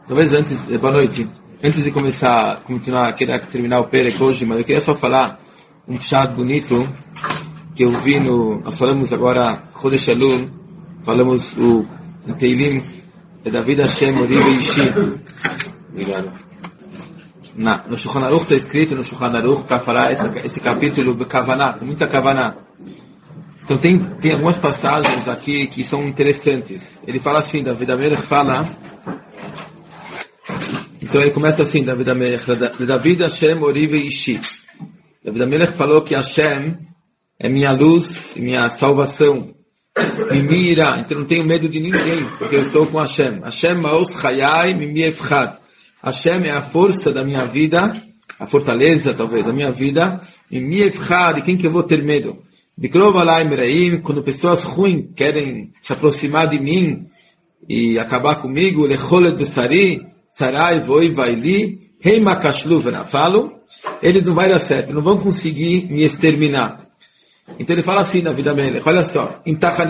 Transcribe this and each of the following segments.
Talvez antes, boa noite, antes de queria terminar o Perek hoje, mas eu queria só falar um chat bonito que eu vi nós falamos agora, Chodesh Elul, falamos o Teilim, David Hashem, Orive Ishi. Obrigado. No Shulchan Aruch está escrito, no Shulchan Aruch, para falar esse capítulo de Kavaná, com muita Kavaná. Então tem algumas passagens aqui que são interessantes. Ele fala assim, David Amelech fala. Então ele começa assim, David Amelech, David Hashem Orive Ishi. David Amelech falou que Hashem é minha luz e minha salvação. Mimi irá, então não tenho medo de ninguém, porque eu estou com Hashem. Hashem Maos Chayai Mimi Efchad. Hashem é a força da minha vida, a fortaleza talvez da minha vida. Mimi Efchad, de quem que eu vou ter medo? Bikrov Alai Meraim, quando pessoas ruins querem se aproximar de mim e acabar comigo, Lecholet Besari, Sarai Voi Vaili, Heima Kashlu Venafalo, eles não vai dar certo, não vão conseguir me exterminar. Então ele fala assim na vida dele, olha só,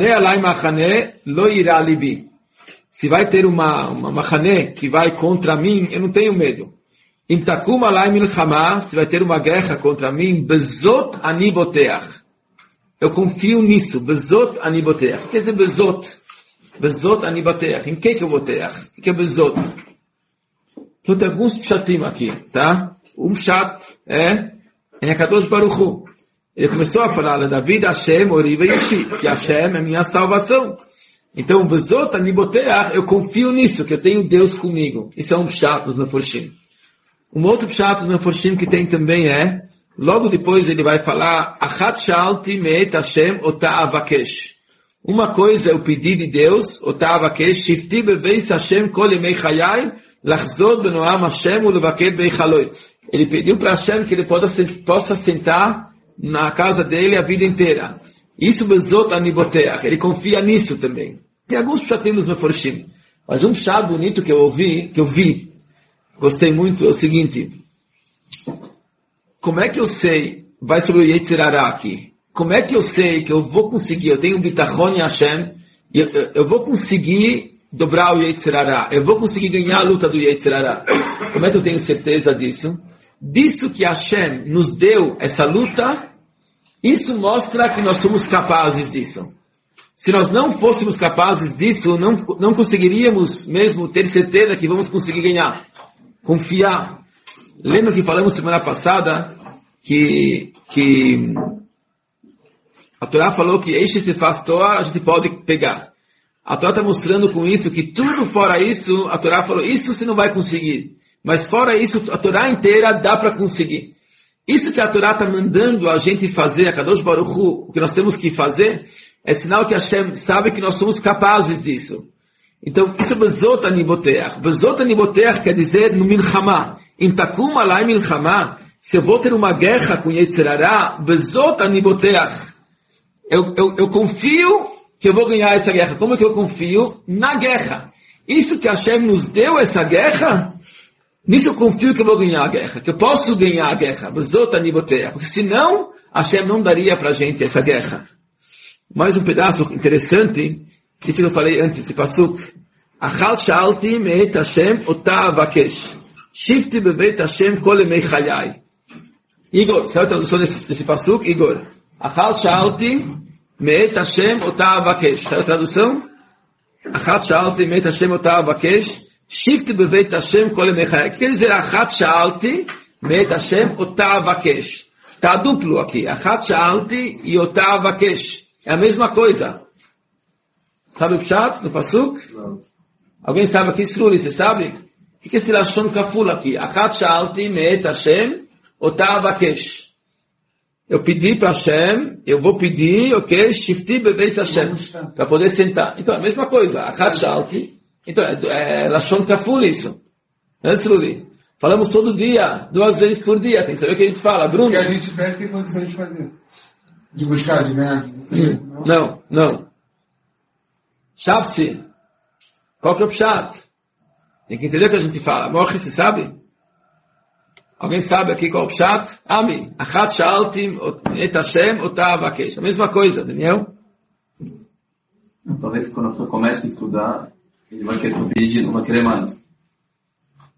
se vai ter uma machané que vai contra mim, eu não tenho medo. Se vai ter uma guerra contra mim, bezot ani boteach. Eu confio nisso, bezot ani boteach. O que quer dizer bezot? Bezot ani boteach. Em que eu boteach? O que é bezot? Então tem alguns pshatim aqui, tá? Um pshat é em Akadosh Baruch Hu. Ele começou a falar, David Hashem Orive Ishi, que Hashem é minha salvação. Então, Bezot Aniboteach, eu confio nisso, que eu tenho Deus comigo. Isso é um pshat dos Meforshim. Um outro pshat dos Meforshim que tem também é, logo depois ele vai falar, Achat Shalti Me'et Hashem Ota Avakesh. Uma coisa é o pedido de Deus, Ota Avakesh, Shifti Bebeis Hashem Kol Yemei Chayai, Lachzot Benoam Hashem Ulevaket Beichaloi. Ele pediu para Hashem que ele possa sentar na casa dele a vida inteira. Isso bezot aniboteach. Ele confia nisso também. Tem alguns pshatim no Meforshim. Mas um pshat bonito que eu vi, gostei muito, é o seguinte. Como é que eu sei, vai sobre o Yetzer Hara aqui, como é que eu sei que eu vou conseguir, eu tenho um bitachon em Hashem, eu vou conseguir dobrar o Yetzer Hara, eu vou conseguir ganhar a luta do Yetzer Hara. Como é que eu tenho certeza disso? Disso que Hashem nos deu essa luta, isso mostra que nós somos capazes disso. Se nós não fôssemos capazes disso, não conseguiríamos mesmo ter certeza que vamos conseguir ganhar. Confiar. Lembra que falamos semana passada que a Torá falou que este se faz Torá, a gente pode pegar. A Torá está mostrando com isso que tudo fora isso, a Torá falou, isso você não vai conseguir. Mas fora isso, a Torá inteira dá para conseguir. Isso que a Torá está mandando a gente fazer, a Kadosh Baruch Hu, o que nós temos que fazer, é sinal que Hashem sabe que nós somos capazes disso. Então, isso é Bezot Aniboteach. Bezot Aniboteach quer dizer no Milchama. Im takum alai Milchama, se eu vou ter uma guerra com Yetzer Hara, Bezot Aniboteach. Eu confio que eu vou ganhar essa guerra. Como é que eu confio? Na guerra. Isso que Hashem nos deu, essa guerra, nisso eu confio que eu vou ganhar a guerra, que eu posso ganhar a guerra, porque senão Hashem não daria pra gente essa guerra. Mais um pedaço interessante, isso que eu falei antes, esse pasuk. Achal shalti me'et Hashem ota avakesh. Shifti bebeit Hashem kol emei chayai. Igor, sabe a tradução desse pasuk? Igor. Achal shalti me'et Hashem ota avakesh. Sabe a tradução? Achal shalti me'et Hashem ota avakesh. Shifti bebeit Hashem kol emei chayai. Quer dizer, Achat shalti me'et Hashem ota avakesh. Está duplo aqui. Achat shalti e ota avakesh. É a mesma coisa. Sabe o pshat no pasuk? Não. Alguém sabe aqui? Sruli, você sabe? O que é esse lashon kaful aqui? Achat shalti me'et Hashem ota avakesh. Eu pedi para Hashem, eu vou pedir, ok? Shifti bebeit Hashem. Para poder sentar. Então, é a mesma coisa. Achat shalti. Então, é lashon kaful isso. Não é, Sruli? Falamos todo dia, 2 vezes por dia. Tem que saber o que a gente fala. Bruno? Que a gente deve ter condições de fazer. De buscar, de ganhar. Não. Shabsi. Qual que é o pshat? Tem que entender o que a gente fala. Morre, você sabe? Alguém sabe aqui qual é o pshat? Ami. Achat shaltim et Hashem ota avakesh. A mesma coisa, Daniel? Talvez quando a pessoa começa a estudar, ele vai querer pedir, não vai querer mais.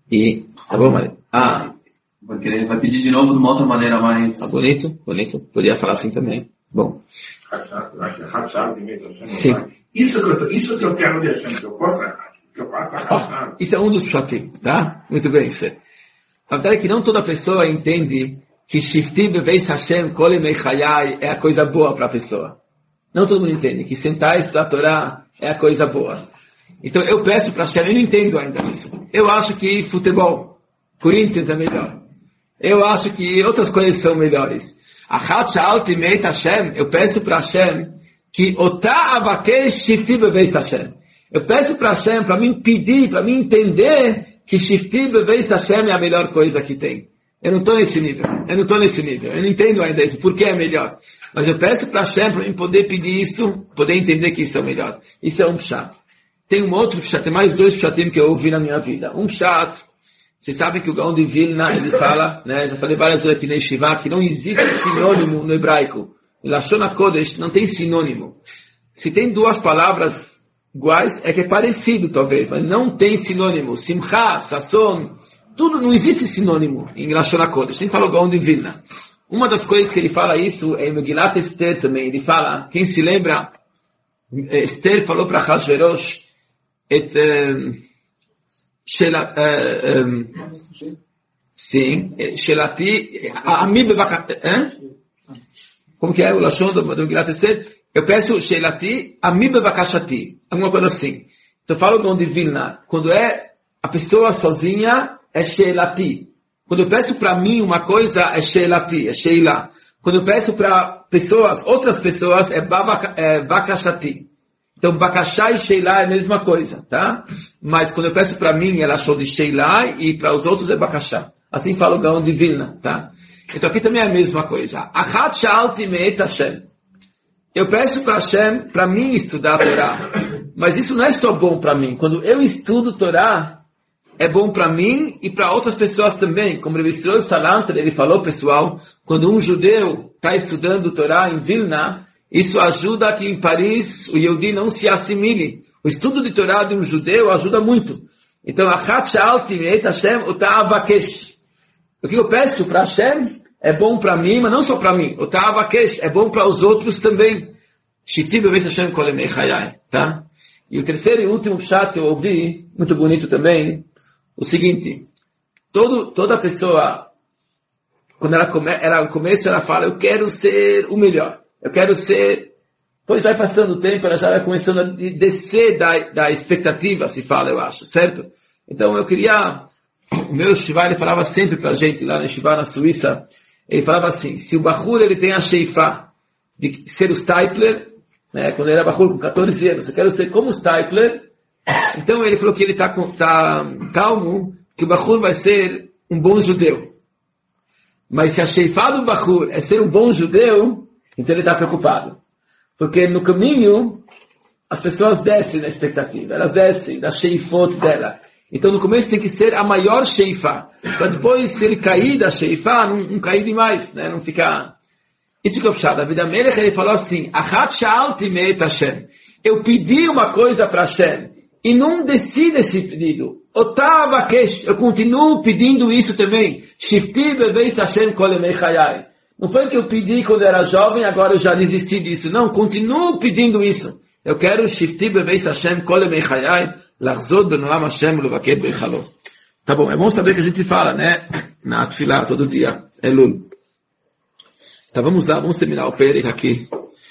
E, tá bom, mas... Porque vai pedir de novo de uma outra maneira mais... Tá bonito. Podia falar assim também. Bom. Sim. Isso que eu quero deixar, que eu faça. Isso é um dos pshatim, tá? Muito bem, isso. A verdade é que não toda pessoa entende que Shifti Beveis Hashem Kol Yemei Chayai é a coisa boa para a pessoa. Não todo mundo entende que sentar e estudar a Torá é a coisa boa. Então eu peço para Hashem, eu não entendo ainda isso. Eu acho que futebol, Corinthians é melhor. Eu acho que outras coisas são melhores. Achat Sha'al Timeit Hashem, eu peço para Hashem que Otá Avakesh Shifti Beveis Hashem. Eu peço para Hashem, para mim pedir, para mim entender que Shifti Beveis Hashem é a melhor coisa que tem. Eu não estou nesse nível. Eu não entendo ainda isso. Por que é melhor? Mas eu peço para Hashem para mim poder pedir isso, poder entender que isso é o melhor. Isso é um pshat. Tem um outro pshat, tem mais dois pshatim que eu ouvi na minha vida. Um pshat, vocês sabem que o Gaon de Vilna, ele fala, né, já falei várias vezes aqui na Yeshiva, que não existe sinônimo no hebraico. Em Lashon HaKodesh não tem sinônimo. Se tem duas palavras iguais, é que é parecido talvez, mas não tem sinônimo. Simcha, Sasson, tudo não existe sinônimo em Lashon HaKodesh. A gente fala o Gaon de Vilna. Uma das coisas que ele fala isso é em Megillat Esther também. Ele fala, quem se lembra, Esther falou para Hashverosh, Shelati, Ami Bevakati, como que é o Lashon do Megillat Esther? Eu peço Shelati, Ami Bevakashati, alguma coisa assim. Então fala o Gaon de Vilna, quando é a pessoa sozinha, é Shelati. Quando eu peço para mim uma coisa, é Shelati, é Sheila. Quando eu peço para pessoas, outras pessoas, é Bakashati. Então, Bakashá e Sheila é a mesma coisa, tá? Mas quando eu peço para mim, ela achou de Sheila e para os outros é Bakashá. Assim fala o Gaon de Vilna, tá? Então aqui também é a mesma coisa. Achat Sha'al Timeit Hashem. Eu peço para Hashem, para mim estudar a Torá. Mas isso não é só bom para mim. Quando eu estudo Torá, é bom para mim e para outras pessoas também. Como o Rebbe Yisroel Salanter, ele falou, pessoal, quando um judeu está estudando Torá em Vilna, isso ajuda que em Paris o Yehudi não se assimile. O estudo de Torá de um judeu ajuda muito. Então, Achat Sha'al Timeit Hashem Otá Avakesh. O que eu peço para Hashem é bom para mim, mas não só para mim. Otá Avakesh é bom para os outros também. Shifti Beveis Hashem Kol Yemei Chayai. Tá? E o terceiro e último pshat que eu ouvi, muito bonito também, o seguinte, toda pessoa, quando ela no começo, ela fala, eu quero ser o melhor, eu quero ser, depois vai passando o tempo, ela já vai começando a descer da expectativa, se fala, eu acho, certo? Então eu queria, o meu Shiva, ele falava sempre pra gente, lá no Shiva, na Suíça, ele falava assim, se o Bahur, ele tem a Sheifa de ser o Stipler, né, quando ele era Bahur com 14 anos, eu quero ser como o Stipler. Então ele falou que ele está calmo, que o Bahur vai ser um bom judeu. Mas se a Sheifá do Bahur é ser um bom judeu, então ele está preocupado. Porque no caminho, as pessoas descem na expectativa, elas descem da Sheifot dela. Então no começo tem que ser a maior Sheifá. Para depois, se ele cair da Sheifá, não cair demais, né? Não ficar... Isso que é o pshat. David HaMelech, ele falou assim, Achat Sha'al Timeit Hashem. Eu pedi uma coisa para Hashem. E não decide esse pedido. Otá Avakesh, eu continuo pedindo isso também. Shifti Beveis Hashem Kol Yemei Chayai. Não foi que eu pedi quando eu era jovem, agora eu já desisti disso. Não, continuo pedindo isso. Eu quero Shifti Beveis Hashem Kol Yemei Chayai, Lachzot Benolam Hashem Levaket Beichalo. Tá bom, é bom saber que a gente fala, né? Na Tfilah, todo dia. Elul. Tá, vamos lá, vamos terminar o Perek aqui.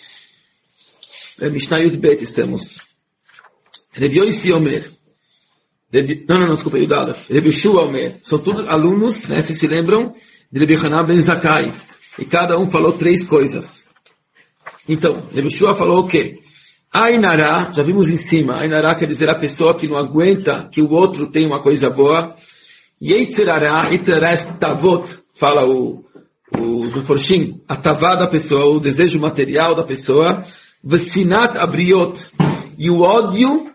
Mishnah Yud Bet estamos. Rebi Yossi Omer. Desculpa, Yudalef. Rebi Shua Omer. São todos alunos, né, se lembram, de Rebi Hanan Ben Zakkai. E cada um falou 3 coisas. Então, Rebi Shua falou o quê? Ainará, já vimos em cima, Ainará quer dizer a pessoa que não aguenta que o outro tem uma coisa boa. Yetzerará, Yetzerará é tavot, fala os Meforshim, a tavá da pessoa, o desejo material da pessoa. Vesinat abriot, e o ódio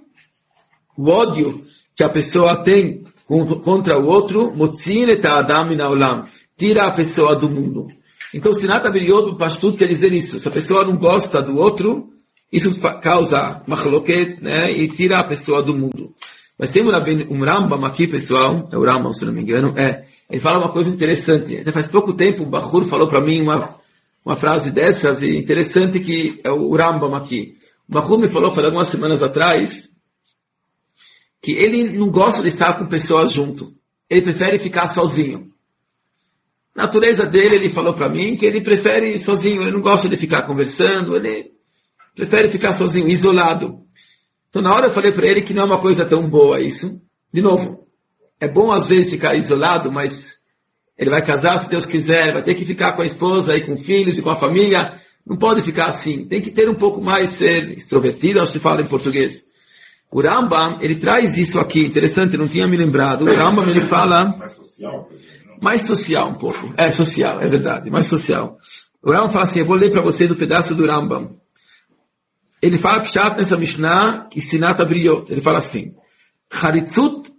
que a pessoa tem contra o outro, motzin et ha'adam min ha'olam, tira a pessoa do mundo. Então, sinat abriot, o Pashtut quer dizer isso. Se a pessoa não gosta do outro, isso causa machloket, né, e tira a pessoa do mundo. Mas tem um Rambam aqui, pessoal, é o Rambam, se não me engano, ele fala uma coisa interessante. Até faz pouco tempo o Bachur falou para mim uma frase dessas, e interessante que é o Rambam aqui. O Bachur me falou, algumas semanas atrás, que ele não gosta de estar com pessoas junto. Ele prefere ficar sozinho. A natureza dele, ele falou para mim, que ele prefere sozinho, ele não gosta de ficar conversando, ele prefere ficar sozinho, isolado. Então na hora eu falei para ele que não é uma coisa tão boa isso. De novo, é bom às vezes ficar isolado, mas ele vai casar se Deus quiser, vai ter que ficar com a esposa e com filhos e com a família. Não pode ficar assim, tem que ter um pouco mais, ser extrovertido, acho que se fala em português. O Rambam, ele traz isso aqui, interessante, não tinha me lembrado. O Rambam, ele fala... Mais social um pouco. Social, é verdade, mais social. O Rambam fala assim, eu vou ler para você do pedaço do Rambam. Ele fala pshat nessa Mishnah, que Sinat Abriot. Ele fala assim, Haritzut,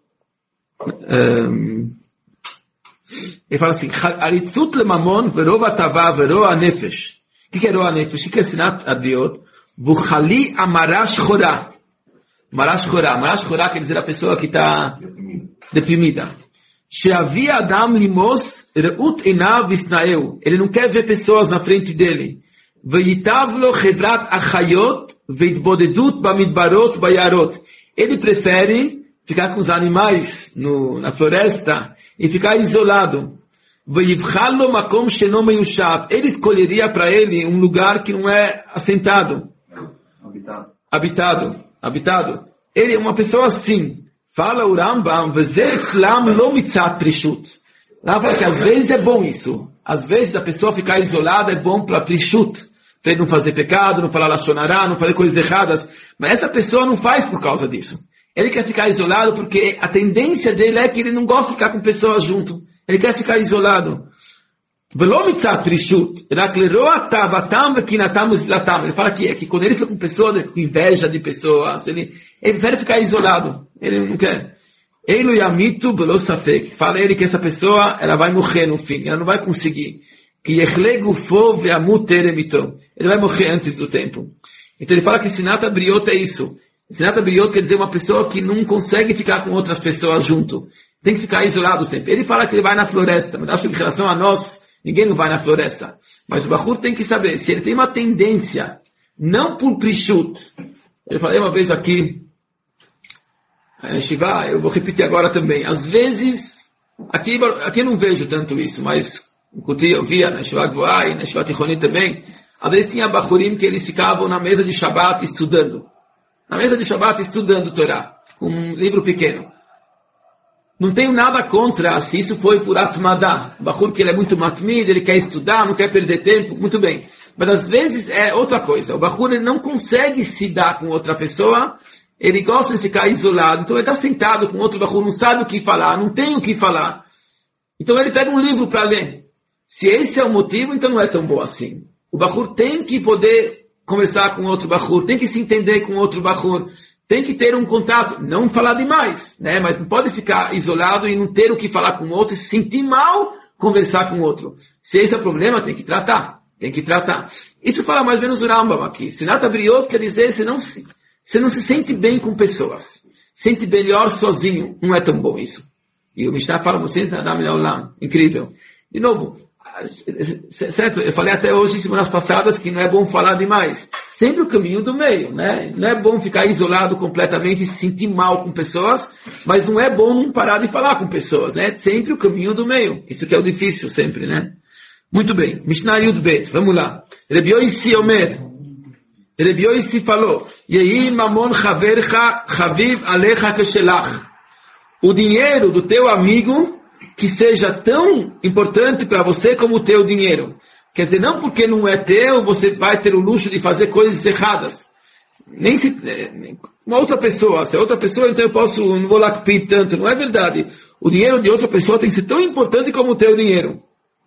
ele fala assim, Haritzut lemamon vero batava vero anefesh. O que é vero anefesh? O que é Sinat Abriot? Vuchali amarash chorá. Marash chorá quer dizer a pessoa que está deprimida. Sheavia adam limos reut einav visnaeu. Ele não quer ver pessoas na frente dele. Veitav lo chevrat achayot veitbodedut bamidbarot bayarot. Ele prefere ficar com os animais na floresta e ficar isolado. Veivchal lo makom sheno meyushav. Ele escolheria para ele um lugar que não é assentado. Habitado. Ele é uma pessoa assim. Fala o Rambam, lá fala que às vezes é bom isso. Às vezes a pessoa ficar isolada é bom para prishut. Para ele não fazer pecado, não falar lashonará, não fazer coisas erradas. Mas essa pessoa não faz por causa disso. Ele quer ficar isolado porque a tendência dele é que ele não gosta de ficar com pessoas junto. Ele quer ficar isolado. Ele fala que quando ele fica com pessoa, com inveja de pessoas, ele prefere ficar isolado. Ele não quer. Fala ele que essa pessoa, ela vai morrer no fim. Ela não vai conseguir. Ele vai morrer antes do tempo. Então ele fala que Sinat Briot é isso. Sinat Briot quer dizer uma pessoa que não consegue ficar com outras pessoas junto. Tem que ficar isolado sempre. Ele fala que ele vai na floresta, mas acho que em relação a nós, ninguém não vai na floresta. Mas o Bachur tem que saber, se ele tem uma tendência, não por prishut. Eu falei uma vez aqui, Shiva, eu vou repetir agora também. Às vezes, aqui eu não vejo tanto isso, mas eu via na Shiva Gvoá e na Shiva Tichoni também. Às vezes tinha Bachurim que eles ficavam na mesa de Shabbat estudando. Na mesa de Shabbat estudando Torá, com um livro pequeno. Não tenho nada contra se isso foi por Atmadá. O Bachur que ele é muito matmid, ele quer estudar, não quer perder tempo, muito bem. Mas às vezes é outra coisa. O Bachur ele não consegue se dar com outra pessoa, ele gosta de ficar isolado. Então ele está sentado com outro Bachur, não sabe o que falar, não tem o que falar. Então ele pega um livro para ler. Se esse é o motivo, então não é tão bom assim. O Bachur tem que poder conversar com outro Bachur, tem que se entender com outro Bachur. Tem que ter um contato, não falar demais, né? Mas não pode ficar isolado e não ter o que falar com o outro e se sentir mal conversar com o outro. Se esse é o problema, tem que tratar. Isso fala mais ou menos o Rambam aqui. Sinat Briot quer dizer, você não se sente bem com pessoas. Sente melhor sozinho. Não é tão bom isso. E o Mishnah fala, você está na melhor lá. Incrível. De novo, certo? Eu falei até hoje, semanas passadas, que não é bom falar demais. Sempre o caminho do meio, né? Não é bom ficar isolado completamente e se sentir mal com pessoas, mas não é bom não parar de falar com pessoas, né? Sempre o caminho do meio. Isso que é o difícil sempre, né? Muito bem. Mishnah Yud Bet. Vamos lá. Rebi Yosi Omer. Rebi Yosi falou, Yehi mamon chavercha chaviv alecha keshelach. O dinheiro do teu amigo que seja tão importante para você como o teu dinheiro. Quer dizer, não porque não é teu, você vai ter o luxo de fazer coisas erradas. Nem se uma outra pessoa, se é outra pessoa, então não vou lá pedir tanto. Não é verdade. O dinheiro de outra pessoa tem que ser tão importante como o teu dinheiro.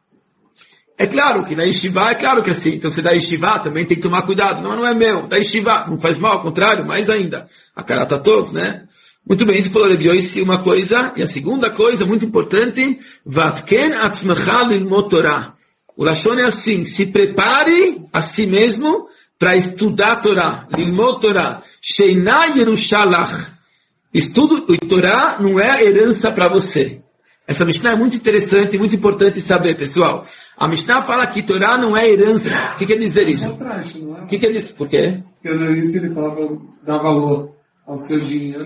É claro que na Yeshiva, é claro que é assim. Então se dá Yeshiva, também tem que tomar cuidado. Não é meu. Da Yeshiva, não faz mal, ao contrário, mais ainda. A cara tá todo, né? Muito bem, isso falou Rebi Yosi uma coisa, e a segunda coisa, muito importante, Vatken atzmecha lilmod Torah. O Lashon é assim, se prepare a si mesmo para estudar Torah, lilmod Torah, sheina yerushalach, Estudo e Torá não é herança para você. Essa Mishnah é muito interessante e muito importante saber, pessoal. A Mishnah fala que Torá não é herança. O que quer dizer isso? O que quer dizer? Por quê? Porque no início ele falava dar valor ao seu dinheiro,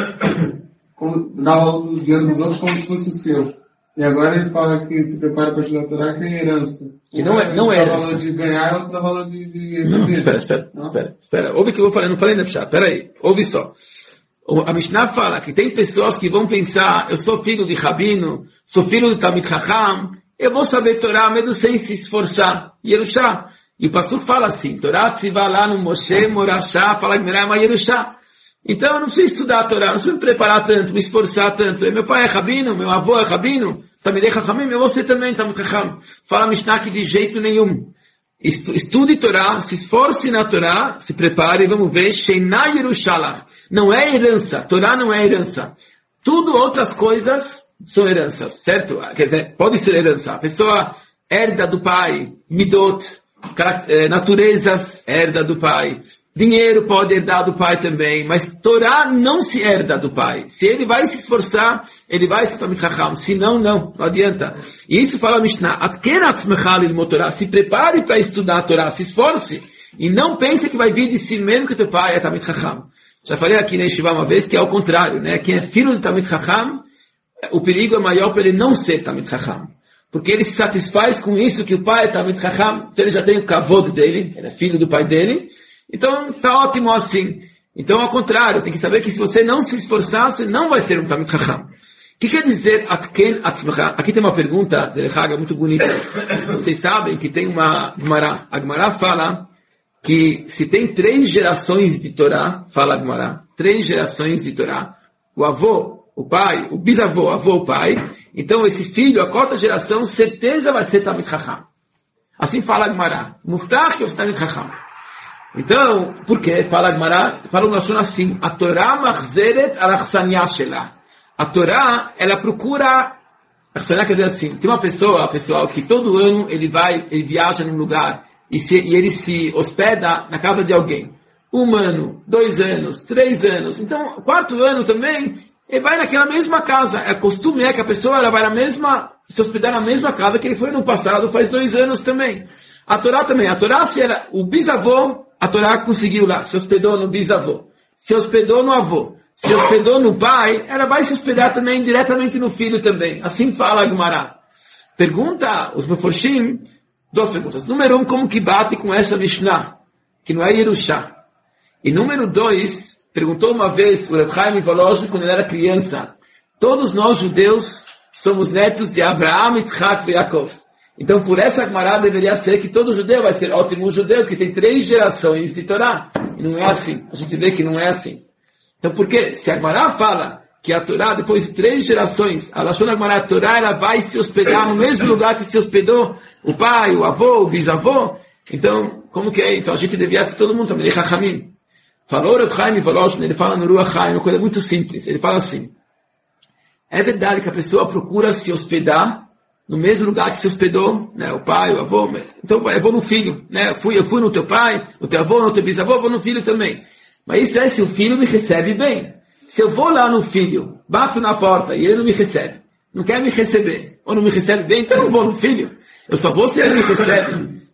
dar valor do dinheiro dos outros como se fosse o seu. E agora ele fala que se prepara para estudar a Torá que é herança. Que não é herança. O valor de ganhar é outro valor de receber. Não, espera. Ouve o que eu vou falar, não falei na Pshat. Espera aí, ouve só. A Mishnah fala que tem pessoas que vão pensar, eu sou filho de Rabino, sou filho de Talmid Chacham, eu vou saber Torá mesmo sem se esforçar. Yerushá. E o Pasuk fala assim, Torá tzivá lá no Moshe, Morashá, fala que Merá, Yerushá. Então eu não preciso estudar a Torá, não preciso me preparar tanto, me esforçar tanto. Meu pai é Rabino, meu avô é Rabino, Talmidei Chachamim, meu você também Talmid Chacham. Fala a Mishnah que de jeito nenhum. Estude Torá, se esforce na Torá, se prepare, vamos ver, Sheiná Yerushalach. Não é herança, Torá não é herança. Tudo outras coisas são heranças, certo? Quer dizer, pode ser herança. A pessoa herda do pai, midot, naturezas, herda do pai. Dinheiro pode herdar do pai também, mas Torá não se herda do pai. Se ele vai se esforçar, ele vai se Talmid Chacham. Se não, não adianta. E isso fala a Mishnah, se prepare para estudar a Torá, se esforce, e não pense que vai vir de si mesmo que teu pai é Talmid Chacham. Já falei aqui na Yeshiva uma vez que é ao contrário, né? Quem é filho de Talmid Chacham, o perigo é maior para ele não ser Talmid Chacham. Porque ele se satisfaz com isso que o pai é Talmid Chacham, então ele já tem o kavod dele, ele é filho do pai dele, então está ótimo assim. Então ao contrário, tem que saber que se você não se esforçar, você não vai ser um Talmid Chacham. O que quer dizer Atken Atzmecha? Aqui tem uma pergunta de Rehaga muito bonita. Vocês sabem que tem uma Gemara. A Gemara fala que se tem 3 gerações de Torá, fala a Gemara, 3 gerações de Torá, o avô, o pai, o bisavô, avô, o pai, então esse filho, a 4ª geração, certeza vai ser Talmid Chacham. Assim fala a Gemara. Muftach que é o Talmid Chacham. Então, por quê? Fala a Gemara, fala o Lashon assim, a Torá machzeret al-achsaniah shelah. A Torá, ela procura, achsaniah quer dizer assim, tem uma pessoa, pessoal, que todo ano ele viaja num lugar, e ele se hospeda na casa de alguém. 1 ano, 2 anos, 3 anos. Então, 4º ano também, ele vai naquela mesma casa. O costume é que a pessoa ela vai se hospedar na mesma casa que ele foi no passado, faz 2 anos também. A Torá também. A Torá, se era o bisavô, a Torá conseguiu lá, se hospedou no bisavô. Se hospedou no avô. Se hospedou no pai, ela vai se hospedar também diretamente no filho também. Assim fala a Gemara. Pergunta os Meforshim, 2 perguntas. Número 1, como que bate com essa Mishnah? Que não é Yerushá. E número 2, perguntou uma vez o Reb Chaim Volozhin quando ele era criança. Todos nós judeus somos netos de Abraham, Yitzhak e Yaakov. Então por essa Gemara deveria ser que todo judeu vai ser ótimo judeu, que tem 3 gerações de Torá. E não é assim. A gente vê que não é assim. Então por quê? Se a Gemara fala que a Torá, depois de 3 gerações, a Lashon Gemara, a Torá, ela vai se hospedar no mesmo lugar que se hospedou o pai, o avô, o bisavô. Então, como que é? Então a gente devia ser todo mundo também, Chachamim. Falou Reb Chaim Volozhin, ele fala no Ruach Chaim, uma coisa muito simples. Ele fala assim, é verdade que a pessoa procura se hospedar no mesmo lugar que se hospedou, né, o pai, o avô, então eu vou no filho, né, eu fui no teu pai, no teu avô, no teu bisavô, eu vou no filho também. Mas isso é se o filho me recebe bem. Se eu vou lá no filho, bato na porta e ele não me recebe, não quer me receber, ou não me recebe bem, então eu vou no filho. Eu só vou se ele me recebe.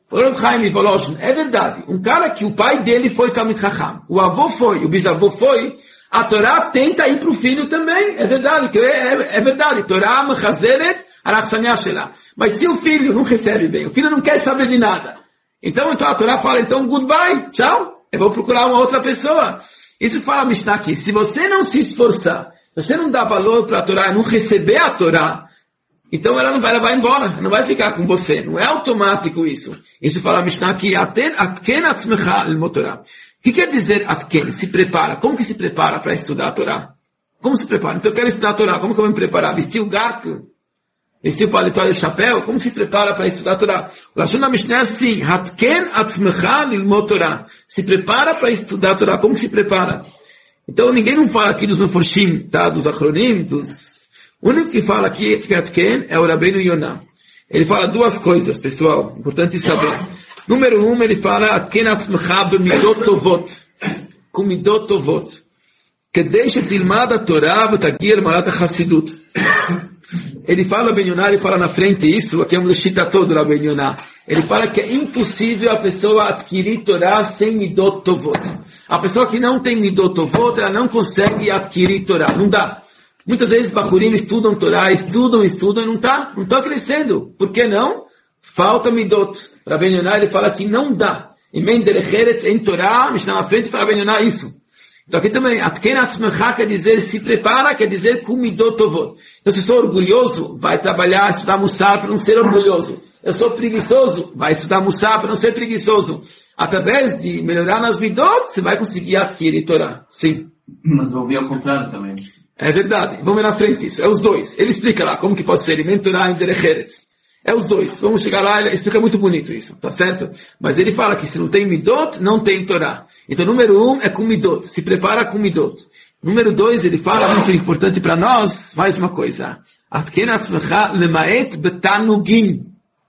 É verdade, um cara que o pai dele foi Talmid Chacham, o avô foi, o bisavô foi, a Torá tenta ir para o filho também, é verdade, é verdade, Torá mechazeret al-achsaniah shelah. Mas se o filho não recebe bem, o filho não quer saber de nada, então a Torá fala, então goodbye, tchau, eu vou procurar uma outra pessoa. Isso fala a Mishnah aqui, se você não se esforçar, se você não dá valor para a Torá, não receber a Torá, então ela vai embora, ela não vai ficar com você. Não é automático isso. Isso fala a Mishnah aqui, Atken Atzmecha L'Motorah. O que quer dizer Atken? Se prepara. Como que se prepara para estudar a Torá? Como se prepara? Então eu quero estudar a Torá. Como que eu vou me preparar? Vestir o garco? Vestir o paletó e o chapéu? Como se prepara para estudar a Torá? O Lashon da Mishnah é assim, Atken Atzmecha L'Motorah. Se prepara para estudar a Torá. Como se prepara? Então ninguém não fala aqui dos Meforshim, tá? Dos Achronim, o único que fala aqui que Atken é o Rabbeinu Yonah. Ele fala 2 coisas, pessoal, importante saber. Número 1, ele fala Atken atzmecha b'midot tovot. Com midot tovot. que deixa tilmada a Torá, v'tagir marat Hassidut. Ele fala, Ben Yonah, ele fala na frente isso, aqui é um leshita todo lá, Ben Yonah. Ele fala que é impossível a pessoa adquirir Torá sem midot tovot. A pessoa que não tem midot tovot, ela não consegue adquirir Torá, não dá. Muitas vezes Bachurim estudam Torá, estudam e não tá crescendo. Por que não? Falta midot. Para Ben Yonah ele fala que não dá. Em Menderecheretz, em Torá, Mishnah na frente, fala Ben Yonah isso. Então aqui também, Atken Atzmecha quer dizer se prepara, quer dizer com midot tovot. Então se sou orgulhoso, vai trabalhar, estudar Mussar para não ser orgulhoso. Eu sou preguiçoso, vai estudar Mussar para não ser preguiçoso. Através de melhorar nas midot, você vai conseguir adquirir Torá. Sim. Mas eu ouvi ao contrário também. É verdade. Vamos ver na frente isso. É os dois. Ele explica lá como que pode ser em Torá e em Derecheretz. É os dois. Vamos chegar lá, ele explica muito bonito isso, tá certo? Mas ele fala que se não tem midot, não tem Torá. Então, número 1 é com midot. Se prepara com midot. Número 2, ele fala, muito importante para nós, mais uma coisa. Atken atzmecha lemaet betanugim.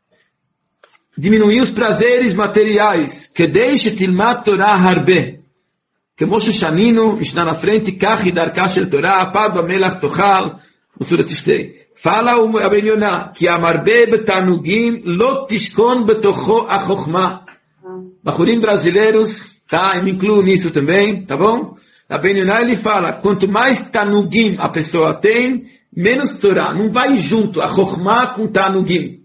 Diminuir os prazeres materiais. Que deixe tilmat Torá harbe. Que Moshe Shaninu, Mishnah na frente, kach darka shel Torá, pad bamelach tochal, Surat Tishtei. Fala o Ben Yonah, que amarbe betanugim lo tishkon betocho a chokhmah. Bachurim brasileiros, tá? Eu me incluo nisso também, tá bom? A Ben Yonah ele fala, quanto mais tanugim a pessoa tem, menos Torá. Não vai junto a chokhmah com tanugim.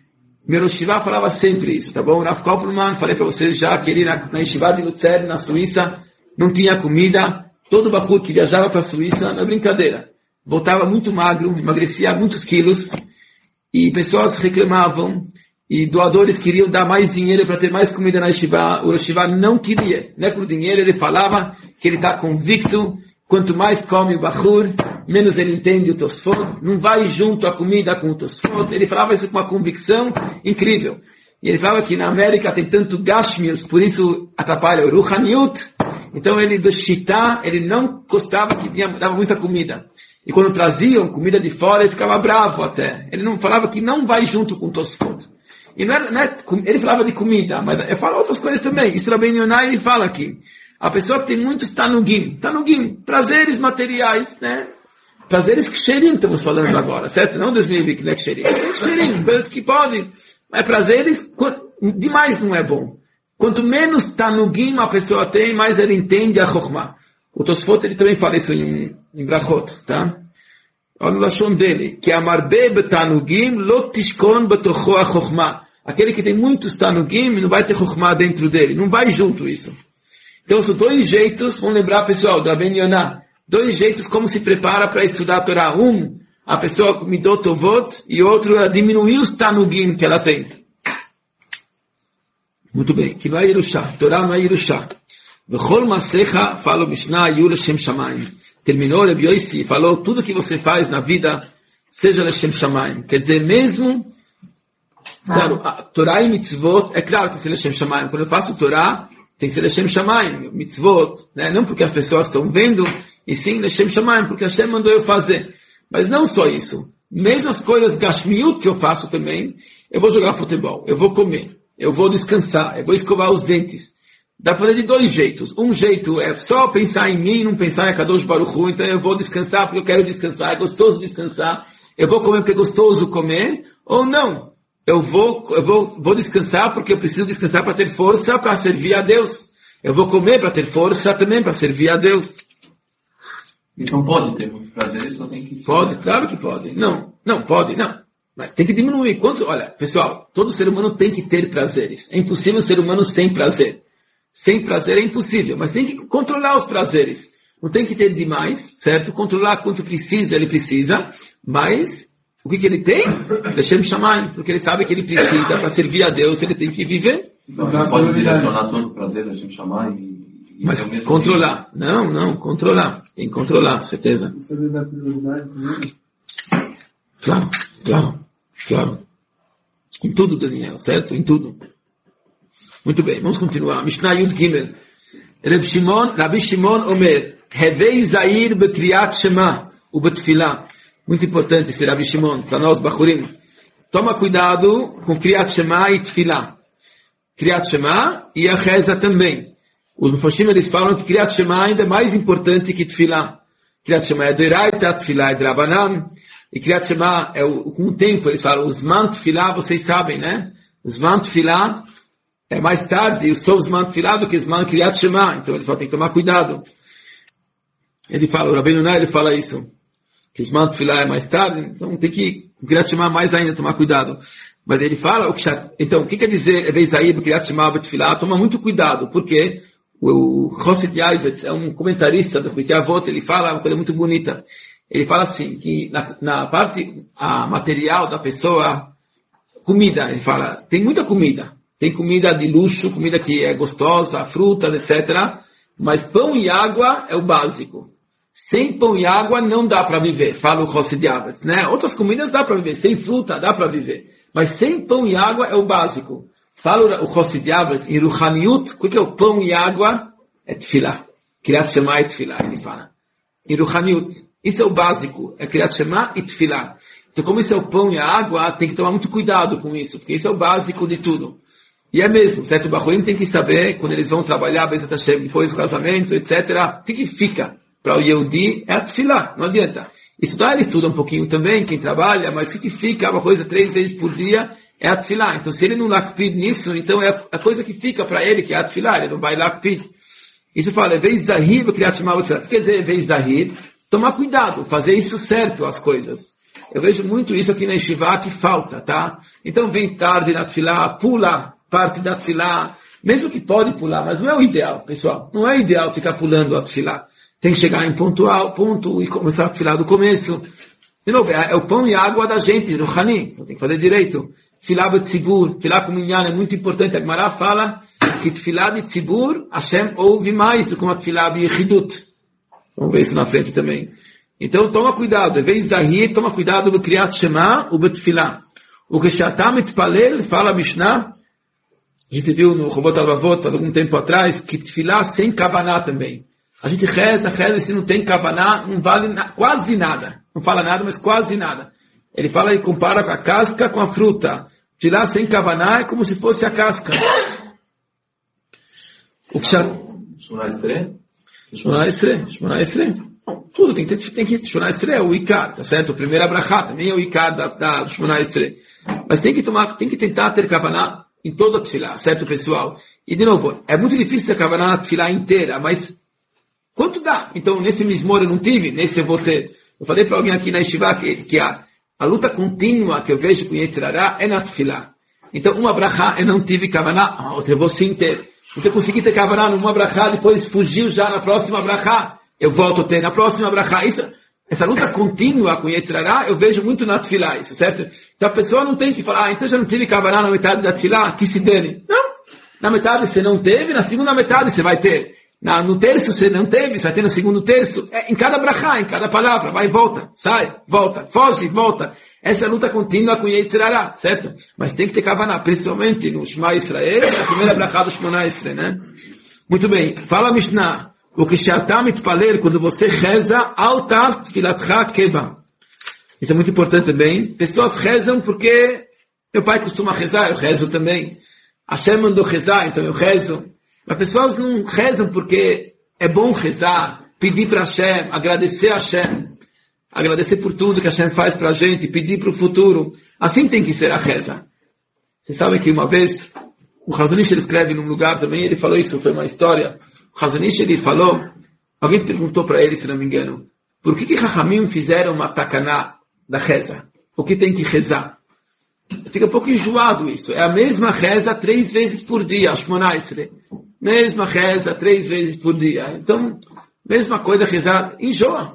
Meu Yeshiva falava sempre isso, tá bom? Rav Koppelman, falei para vocês já que ele na Yeshiva de Luzern, na Suíça, não tinha comida. Todo Bachur que viajava para a Suíça, não é brincadeira. Voltava muito magro, emagrecia muitos quilos, e pessoas reclamavam, e doadores queriam dar mais dinheiro para ter mais comida na Yeshiva. O Yeshiva não queria, não é por dinheiro, ele falava que ele está convicto, quanto mais come o Bachur, menos ele entende o Tosfot, não vai junto a comida com o Tosfot. Ele falava isso com uma convicção incrível. E ele falava que na América tem tanto Gashmius, por isso atrapalha o Ruchaniut. Então ele do Shitá, ele não gostava que dava muita comida. E quando traziam comida de fora, ele ficava bravo até. Ele não falava que não vai junto com o Tosfot. E ele falava de comida, mas ele fala outras coisas também. Isso Ben Yonah ele fala aqui. A pessoa que tem muitos tanugim, prazeres materiais, né? Prazeres ksherim, estamos falando agora, certo? Não 2020, né, ksherim. Ksherim, coisas que podem. Mas prazeres, demais não é bom. Quanto menos tanugim a pessoa tem, mais ele entende a chokhmah. O Tosfot, ele também fala isso em Brachot, tá? Olha o lashon dele, que amarbe betanugim lo tishkon betocho a chokhmah. Aquele que tem muitos tanugim, não vai ter chokhmah dentro dele, não vai junto isso. Então são dois jeitos, vamos lembrar pessoal, da Ben Yonah, dois jeitos como se prepara para estudar a Torá. A pessoa com midot tovot, e outro, ela diminuir os tanugim que ela tem. Muito bem, que não é Yerushá, Torá não é Yerushá. V'chol masecha, fala o Mishnah, Yul Hashem Shamayim. Terminou, Rabbi Yossi falou, tudo que você faz na vida, seja Hashem Shamayim. Quer dizer, mesmo, claro, a Torá e mitzvot, é claro que seja Hashem Shamayim. Quando eu faço Torá, tem que ser Hashem Shamayim, mitzvot, né? Não porque as pessoas estão vendo, e sim Hashem Shamayim, porque Hashem mandou eu fazer. Mas não só isso. Mesmo as coisas Gashmiut que eu faço também, eu vou jogar futebol, eu vou comer, eu vou descansar, eu vou escovar os dentes. Dá para fazer de dois jeitos. Um jeito é só pensar em mim, não pensar em Kadosh Baruch Hu, então eu vou descansar porque eu quero descansar, é gostoso descansar, eu vou comer porque é gostoso comer, ou não. Eu vou descansar porque eu preciso descansar para ter força para servir a Deus. Eu vou comer para ter força também para servir a Deus. Então pode ter muitos prazeres, só tem que... Pode, claro que pode. Não, pode, não. Mas tem que diminuir. Olha, pessoal, todo ser humano tem que ter prazeres. É impossível ser humano sem prazer. Sem prazer é impossível, mas tem que controlar os prazeres. Não tem que ter demais, certo? Controlar quanto precisa, ele precisa, mas o que ele tem? Hashem Shamayim, porque ele sabe que ele precisa para servir a Deus, ele tem que viver. Então ele pode direcionar todo o prazer da Hashem Shamayim e mas controlar. Não, controlar. Tem que controlar, certeza. Isso é da prioridade também? Claro. Em tudo, Daniel, certo? Em tudo. Muito bem, vamos continuar. Mishnah Yud Gimel. Rabbi Shimon Omer, Hevei Zair bekriyat Shema ubetfilah. Muito importante esse Rabbi Shimon, para nós, Bachurim. Toma cuidado com Kriyat Shema e Tfilah. Kriyat Shema e a reza também. Os Mufashim, eles falam que Kriyat Shema ainda é mais importante que Tfilah. Kriyat Shema é Deraita, Tfilah é Drabanan. E Kriyat Shema com o tempo, eles falam, os Zman Tfilah, vocês sabem, né? Os Zman Tfilah é mais tarde, só os Zman Tfilah do que os Zman Kriyat Shema. Então eles só tem que tomar cuidado. Ele fala, o Rabbeinu Yonah, ele fala isso. Que os Zman Tfilah é mais tarde, então tem que, com Kriyat Shema mais ainda, tomar cuidado. Mas ele fala, então, o que quer dizer, Veizaí, Kriyat Shema, Tfilah? Toma muito cuidado, porque o Chossid Yavets é um comentarista do Pirkei Avot, ele fala uma coisa muito bonita. Ele fala assim, que na parte material da pessoa, comida, ele fala, tem muita comida. Tem comida de luxo, comida que é gostosa, frutas, etc. Mas pão e água é o básico. Sem pão e água não dá para viver, fala o Chossid Yavets, né? Outras comidas dá para viver, sem fruta dá para viver. Mas sem pão e água é o básico. Fala o Chossid Yavets, em Ruchaniut, o que é o pão e água? É Tfilah. Kriyat Shema e Tfilah, ele fala. Em Ruchaniut, isso é o básico, é Kriyat Shema e Tfilah. Então, como isso é o pão e a água, tem que tomar muito cuidado com isso, porque isso é o básico de tudo. E é mesmo, certo? O Bachurim tem que saber, quando eles vão trabalhar, depois do casamento, etc., o que fica para o Yehudi é a Tfilah, não adianta. Estudar, ele estuda um pouquinho também, quem trabalha, mas o que fica, uma coisa 3 vezes por dia, é a Tfilah. Então, se ele não lakpid nisso, então é a coisa que fica para ele, que é a Tfilah, ele não vai lakpid. Isso fala, vez zahir, Kriyat Shema, o que quer dizer vez zahir? Tomar cuidado, fazer isso certo, as coisas. Eu vejo muito isso aqui na Yeshiva, que falta, tá? Então, vem tarde na Tfilah, pula parte da Tfilah, mesmo que pode pular, mas não é o ideal, pessoal. Não é o ideal ficar pulando a Tfilah. Tem que chegar em ponto e começar a Tfilah do começo. De novo, é o pão e a água da gente, no Hani, tem que fazer direito. Tfilah betzibur, Tfilah com minyan é muito importante. A Gemara fala que Tfilah de tzibur, Hashem ouve mais do que uma Tfilah b'yechidut. Vamos ver isso na frente também. Então, toma cuidado. Em vez de zahir, toma cuidado do Kriyat Shema ou betfilah. O que Shatam mitpalel, fala a Mishnah, a gente viu no Chovot HaLevavot, há algum tempo atrás, que Tfilah sem Kavaná também. A gente reza, e se não tem Kavaná, não vale quase nada. Não fala nada, mas quase nada. Ele fala e compara a casca com a fruta. Tfilah sem Kavaná é como se fosse a casca. O que Shmona Esrei. Tudo tem que Shmona Esrei é o Ikar, tá certo? O primeiro Abrahá também é o Ikar da Shmona Esrei. Mas tem que tentar ter Kavaná em toda a Tfilah, certo, pessoal? E de novo, é muito difícil ter Kavaná na Tfilah inteira, mas quanto dá? Então, nesse Mizmor eu não tive, nesse eu vou ter. Eu falei para alguém aqui na Yeshiva que a luta contínua que eu vejo com Yetzer Hara é na Tfilah. Então, uma Abrahá eu não tive Kavaná, a outra eu vou sim ter. Então eu consegui ter Kavaná numa brachá, depois fugiu já na próxima brachá. Eu volto a ter na próxima brachá. Essa luta contínua com Yetzer Hara, eu vejo muito na Tfilah, isso, certo? Então a pessoa não tem que falar, então já não tive Kavaná na metade da Tfilah, que se dane. Não. Na metade você não teve, na segunda metade você vai ter. No terço você não teve, você vai ter no segundo terço. Em cada brachá, em cada palavra, vai e volta, sai, volta, foge, volta. Essa é a luta contínua com Yetzer Hara, certo? Mas tem que ter Kavaná, principalmente no Shema Israel, a primeira brachá do Shmona Esrei, né? Muito bem, fala a Mishnah, o que Shatam mitpaler, quando você reza, altas tfilatcha keva. Isso é muito importante também. Pessoas rezam porque meu pai costuma rezar, eu rezo também. Hashem mandou rezar, então eu rezo. Mas pessoas não rezam porque é bom rezar, pedir para Hashem, agradecer a Hashem, agradecer por tudo que Hashem faz para a gente, pedir para o futuro. Assim tem que ser a reza. Vocês sabem que uma vez, o Hazonish escreve num lugar também, ele falou isso, foi uma história. O Hazonish ele falou, alguém perguntou para ele, se não me engano, por que Chachamim fizeram uma takaná da reza? O que tem que rezar? Fica um pouco enjoado isso. É a mesma reza 3 vezes por dia, Shmona Esrei. Mesma reza 3 vezes por dia. Então, mesma coisa rezar, enjoa.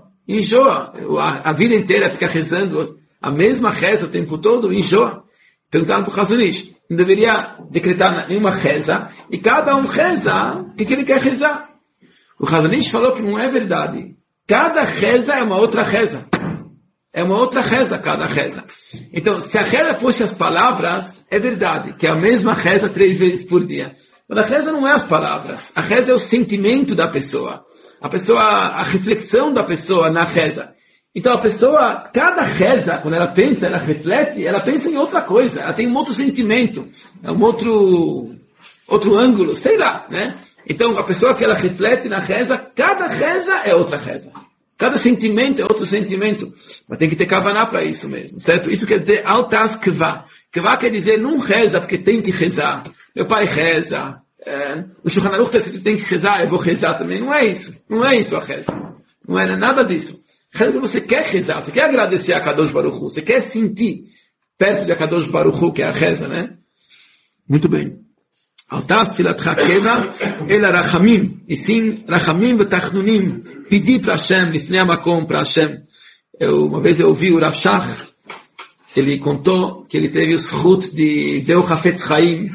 A vida inteira fica rezando a mesma reza o tempo todo, enjoa. Perguntaram para o Hazonish, não deveria decretar nenhuma reza, e cada um reza o que ele quer rezar. O Hazonish falou que não é verdade. Cada reza é uma outra reza. É uma outra reza, cada reza. Então, se a reza fosse as palavras, é verdade, que é a mesma reza 3 vezes por dia. Mas a reza não é as palavras. A reza é o sentimento da pessoa. A reflexão da pessoa na reza. Então a pessoa, cada reza, quando ela pensa, ela reflete, ela pensa em outra coisa. Ela tem um outro sentimento. É um outro ângulo, sei lá, né? Então, a pessoa que ela reflete na reza, cada reza é outra reza. Cada sentimento é outro sentimento. Mas tem que ter kavaná para isso mesmo, certo? Isso quer dizer altas kva. Kva quer dizer não reza porque tem que rezar. Meu pai reza. O Shulchan Aruch está escrito tem que rezar, eu vou rezar também. Não é isso. Não é isso a reza. Não era nada disso. Reza você quer rezar, você quer agradecer a Kadosh Baruch Hu, você quer sentir perto de Kadosh Baruch Hu, que é a reza, né? Muito bem. Altas filatcha keva ela rachamim. E sim, rachamim vetachnunim. Pedir para Hashem, lifnei amakom para Hashem. Uma vez eu ouvi o Rav Shach, ele contou que ele teve o zchut de ver o Hafetz Chaim,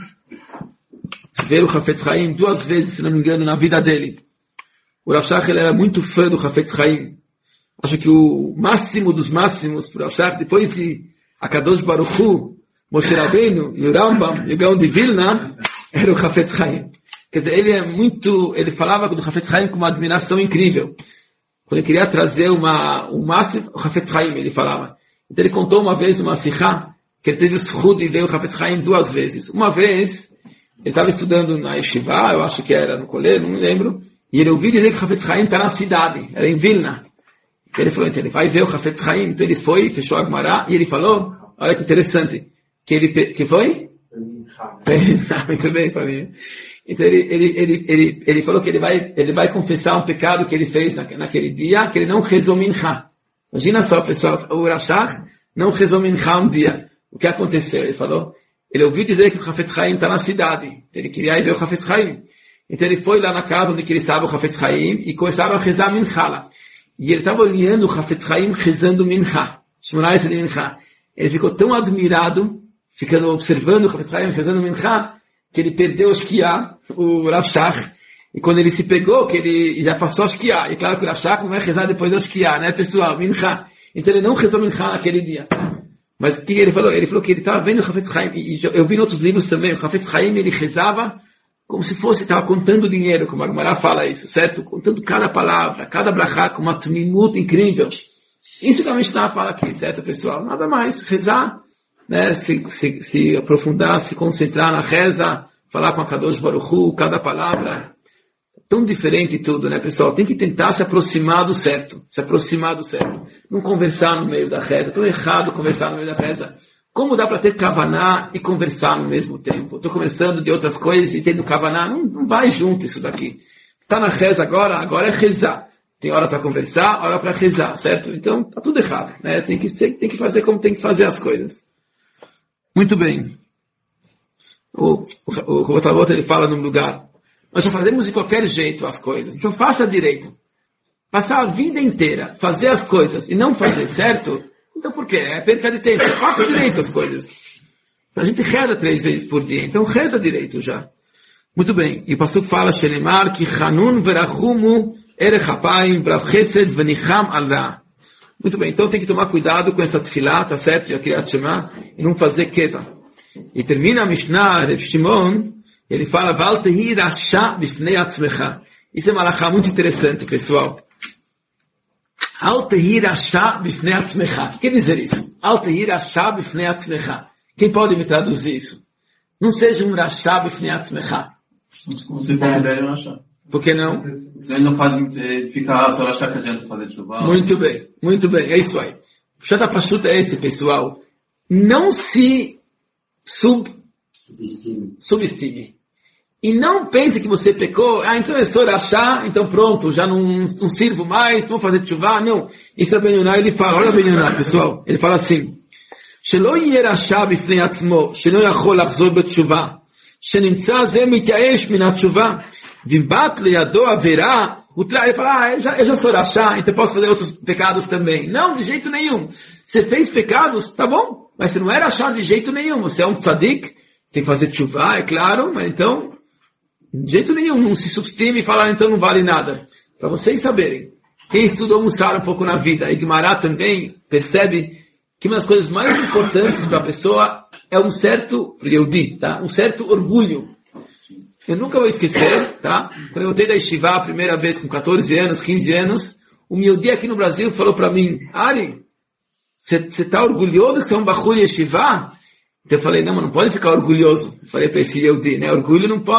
duas vezes, se não me engano, na vida dele. O Rav Shach, ele era muito fã do Hafetz Chaim. Acho que o máximo dos máximos para o Rav Shach, depois de Akadosh Baruch Hu, Moshe Rabbeinu e o Rambam, e o Gaon de Vilna, era o Hafetz Chaim. Quer dizer, ele falava do Hafetz Chaim com uma admiração incrível. Quando ele queria trazer o máximo, o Hafetz Chaim, ele falava. Então ele contou uma vez uma sichá, que ele teve o zchut de ver o Hafetz Chaim duas vezes. Uma vez, ele estava estudando na Yeshiva, eu acho que era no colégio, não me lembro, e ele ouviu dizer que o Hafetz Chaim está na cidade, era em Vilna. Então ele falou, então ele vai ver o Hafetz Chaim. Então ele foi, fechou a Gemara, e ele falou, olha que interessante, que foi? Muito bem, para mim. Então ele falou que ele vai confessar um pecado que ele fez naquele dia, que ele não rezou mincha. Imagina só, pessoal, o Rav Shach não rezou mincha um dia. O que aconteceu? Ele falou, ele ouviu dizer que o Hafetz Chaim está na cidade. Então ele queria ir ver o Hafetz Chaim. Então ele foi lá na casa onde ele estava o Hafetz Chaim e começaram a rezar mincha lá. E ele estava olhando o Hafetz Chaim rezando mincha. Shmonai de mincha. Ele ficou tão admirado, ficando observando o Hafetz Chaim rezando mincha, que ele perdeu a esquiar, o Rav Shach, e quando ele se pegou, que ele já passou a esquiar, e claro que o Rav Shach não vai rezar depois da esquiar, né, pessoal, mincha. Então ele não rezou mincha naquele dia. Mas o que ele falou? Ele falou que ele estava vendo o Hafetz Chaim, e eu vi em outros livros também, o Hafetz Chaim ele rezava como se fosse, estava contando dinheiro, como a Gemara fala isso, certo? Contando cada palavra, cada brachá, com uma tmimut incrível. Isso que a Mishnah fala aqui, certo, pessoal? Nada mais, rezar, né, se aprofundar, se concentrar na reza, falar com a Kadosh Baruch Hu, cada palavra, tão diferente tudo, né, pessoal? Tem que tentar se aproximar do certo, não conversar no meio da reza, tão errado conversar no meio da reza. Como dá para ter kavaná e conversar no mesmo tempo? Estou conversando de outras coisas e tendo kavaná, não vai junto isso daqui. Está na reza agora é rezar. Tem hora para conversar, hora para rezar, certo? Então, tá tudo errado, né? Tem que fazer como tem que fazer as coisas. Muito bem. O Robotavot, ele fala num lugar, nós já fazemos de qualquer jeito as coisas, então faça direito. Passar a vida inteira, fazer as coisas e não fazer certo, então por quê? É perca de tempo. Faça direito as coisas. A gente reza 3 vezes por dia, então reza direito já. Muito bem. E o pasuk fala, Shenemar, ki chanun verachumu erech hapayim vrav chesed venicham al ra. Muito bem, então tem que tomar cuidado com essa tefilá, tá certo? E a Kriyat Shema, e não fazer keva. E termina a Mishnah, Rav Shimon, ele fala, Val tehi rasha bifnei atzmecha. Isso é uma alahá muito interessante, pessoal. Al tehi rasha bifnei atzmecha. O que quer dizer isso? Al tehi rasha bifnei atzmecha. Quem pode me traduzir isso? Não seja um rasha bifnei atzmecha. Como se considera um rasha. Por que não? Ele não faz, fica só achar que adianta fazer chuva. Muito bem, é isso aí. O Pshat HaPashut é esse, pessoal. Não se subestime. E não pense que você pecou, então eu sou rachá, então pronto, já não sirvo mais, vou fazer chuva. Não. Isso é Ben Yonah, ele fala, olha Ben Yonah, pessoal, ele fala assim, שלא יהיה רשע בפני עצמו, שלא יכול לחזור בתשובה, שנמצא זה מתייאש מן התשובה, ואם בת לידו עבירה, ele fala, eu já sou rachá, então posso fazer outros pecados também. Não, de jeito nenhum. Você fez pecados, tá bom, mas você não é rachá de jeito nenhum. Você é um tzadik, tem que fazer chuva, é claro, mas então, de jeito nenhum, não se subestime e falar, então não vale nada. Para vocês saberem, quem estudou Mussar um pouco na vida, e Guimará também percebe que uma das coisas mais importantes para a pessoa é um certo, Yehudi, tá? Um certo orgulho. Eu nunca vou esquecer, tá? Quando eu voltei da Yeshiva a primeira vez com 14 anos, 15 anos, o Yehudi aqui no Brasil falou para mim, Ari, você está orgulhoso que você é um Bachur Yeshiva? Então eu falei, não pode ficar orgulhoso. Eu falei para esse Yehudi, né? Orgulho não pode.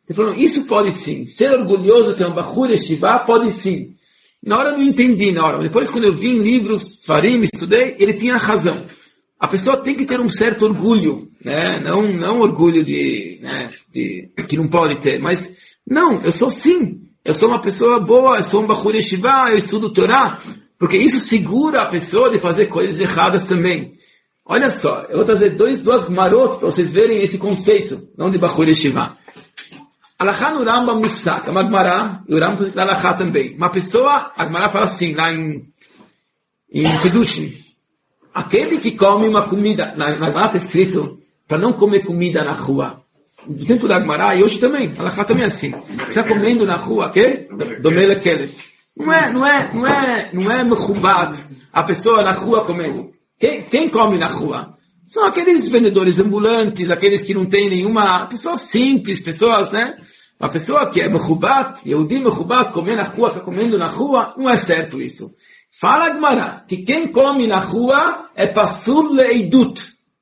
Ele falou, isso pode sim. Ser orgulhoso, ter um Bachur Yeshiva, pode sim. Na hora eu não entendi, depois quando eu vi em livros, Farim, estudei, ele tinha razão. A pessoa tem que ter um certo orgulho, né? Não orgulho que não pode ter, mas não, eu sou sim. Eu sou uma pessoa boa, eu sou um Bachur Yeshiva, eu estudo Torá, porque isso segura a pessoa de fazer coisas erradas também. Olha só, eu vou trazer duas marotas para vocês verem esse conceito, não de Bachur Yeshiva. Alachá no Rambam Nifsak, uma Gemara, e o Rambam na Alachá também. Uma pessoa, a Gemara fala assim, lá em Kedushin, aquele que come uma comida, na Gemara está escrito, para não comer comida na rua. No tempo da Gemara, e hoje também, Alachá também é assim. Está comendo na rua, que? Domele Kelef. Não é mechubad, a pessoa na rua comendo. Quem come na rua? São aqueles vendedores ambulantes, aqueles que não têm nenhuma... Pessoas simples, pessoas, né? Uma pessoa que é mechubat, Yehudi mechubat, comer na rua, fica comendo na rua, não é certo isso. Fala a Gemara, que quem come na rua é pasul leidut.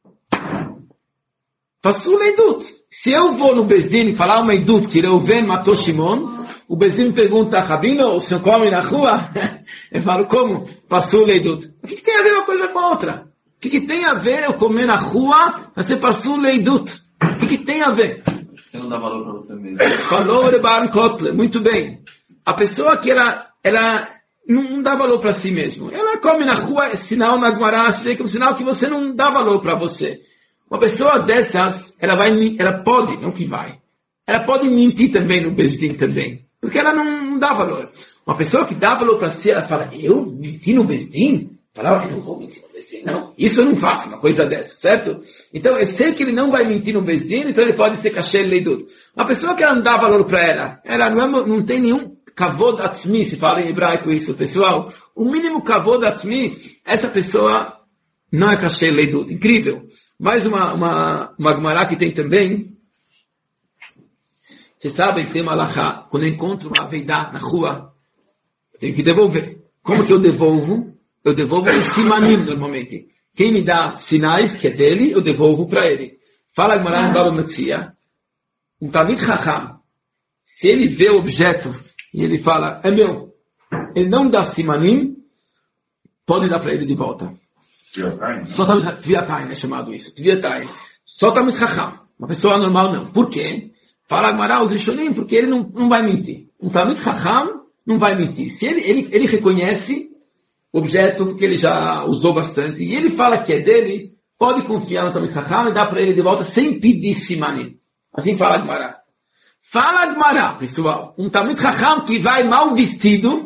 Pasul leidut. Se eu vou no Bezdin falar uma idut, que Reuven matou Shimon, o Bezdin me pergunta, Rabino, o senhor come na rua? Eu falo, como? Pasul leidut. O que tem a ver uma coisa com a outra? O que tem a ver eu comer na rua, você passou leidut? O que tem a ver? Você não dá valor para você mesmo. Falou Reban Kotler, muito bem. A pessoa que ela não dá valor para si mesmo. Ela come na rua, é sinal na Gemara, é um sinal que você não dá valor para você. Uma pessoa dessas, ela pode, não que vai, ela pode mentir também no Bezdin também, porque ela não dá valor. Uma pessoa que dá valor para si, ela fala, eu menti no Bezdin? Fala, eu não vou mentir no Bezdin, não. Isso eu não faço, uma coisa dessa, certo? Então, eu sei que ele não vai mentir no Bezdin, então ele pode ser kasher leidut. Uma pessoa que ela não dá valor para ela não tem nenhum kavod atzmi, se fala em hebraico isso, pessoal. O mínimo kavod atzmi, essa pessoa não é kasher leidut. Incrível. Mais uma Gemara que tem também. Vocês sabem que tem uma alachá, quando eu encontro uma aveidá na rua, eu tenho que devolver. Como que eu devolvo? Eu devolvo em simanim, normalmente. Quem me dá sinais, que é dele, eu devolvo para ele. Fala Gemara no Baba Metzia. Um Talmid Chacham, se ele vê o objeto, e ele fala, é meu, ele não dá simanim, pode dar para ele de volta. Tviatayn é chamado isso. Tviatayn. Só Talmid Chacham. Uma pessoa normal não. Por quê? Fala Gemara os Rishonim, porque ele não vai mentir. Um Talmid Chacham não vai mentir. Se ele reconhece o objeto, porque ele já usou bastante, e ele fala que é dele, pode confiar no Talmid Chacham e dar para ele de volta sem pedir simanim. Assim fala Gemara. Fala Gemara, pessoal. Um Talmid Chacham que vai mal vestido,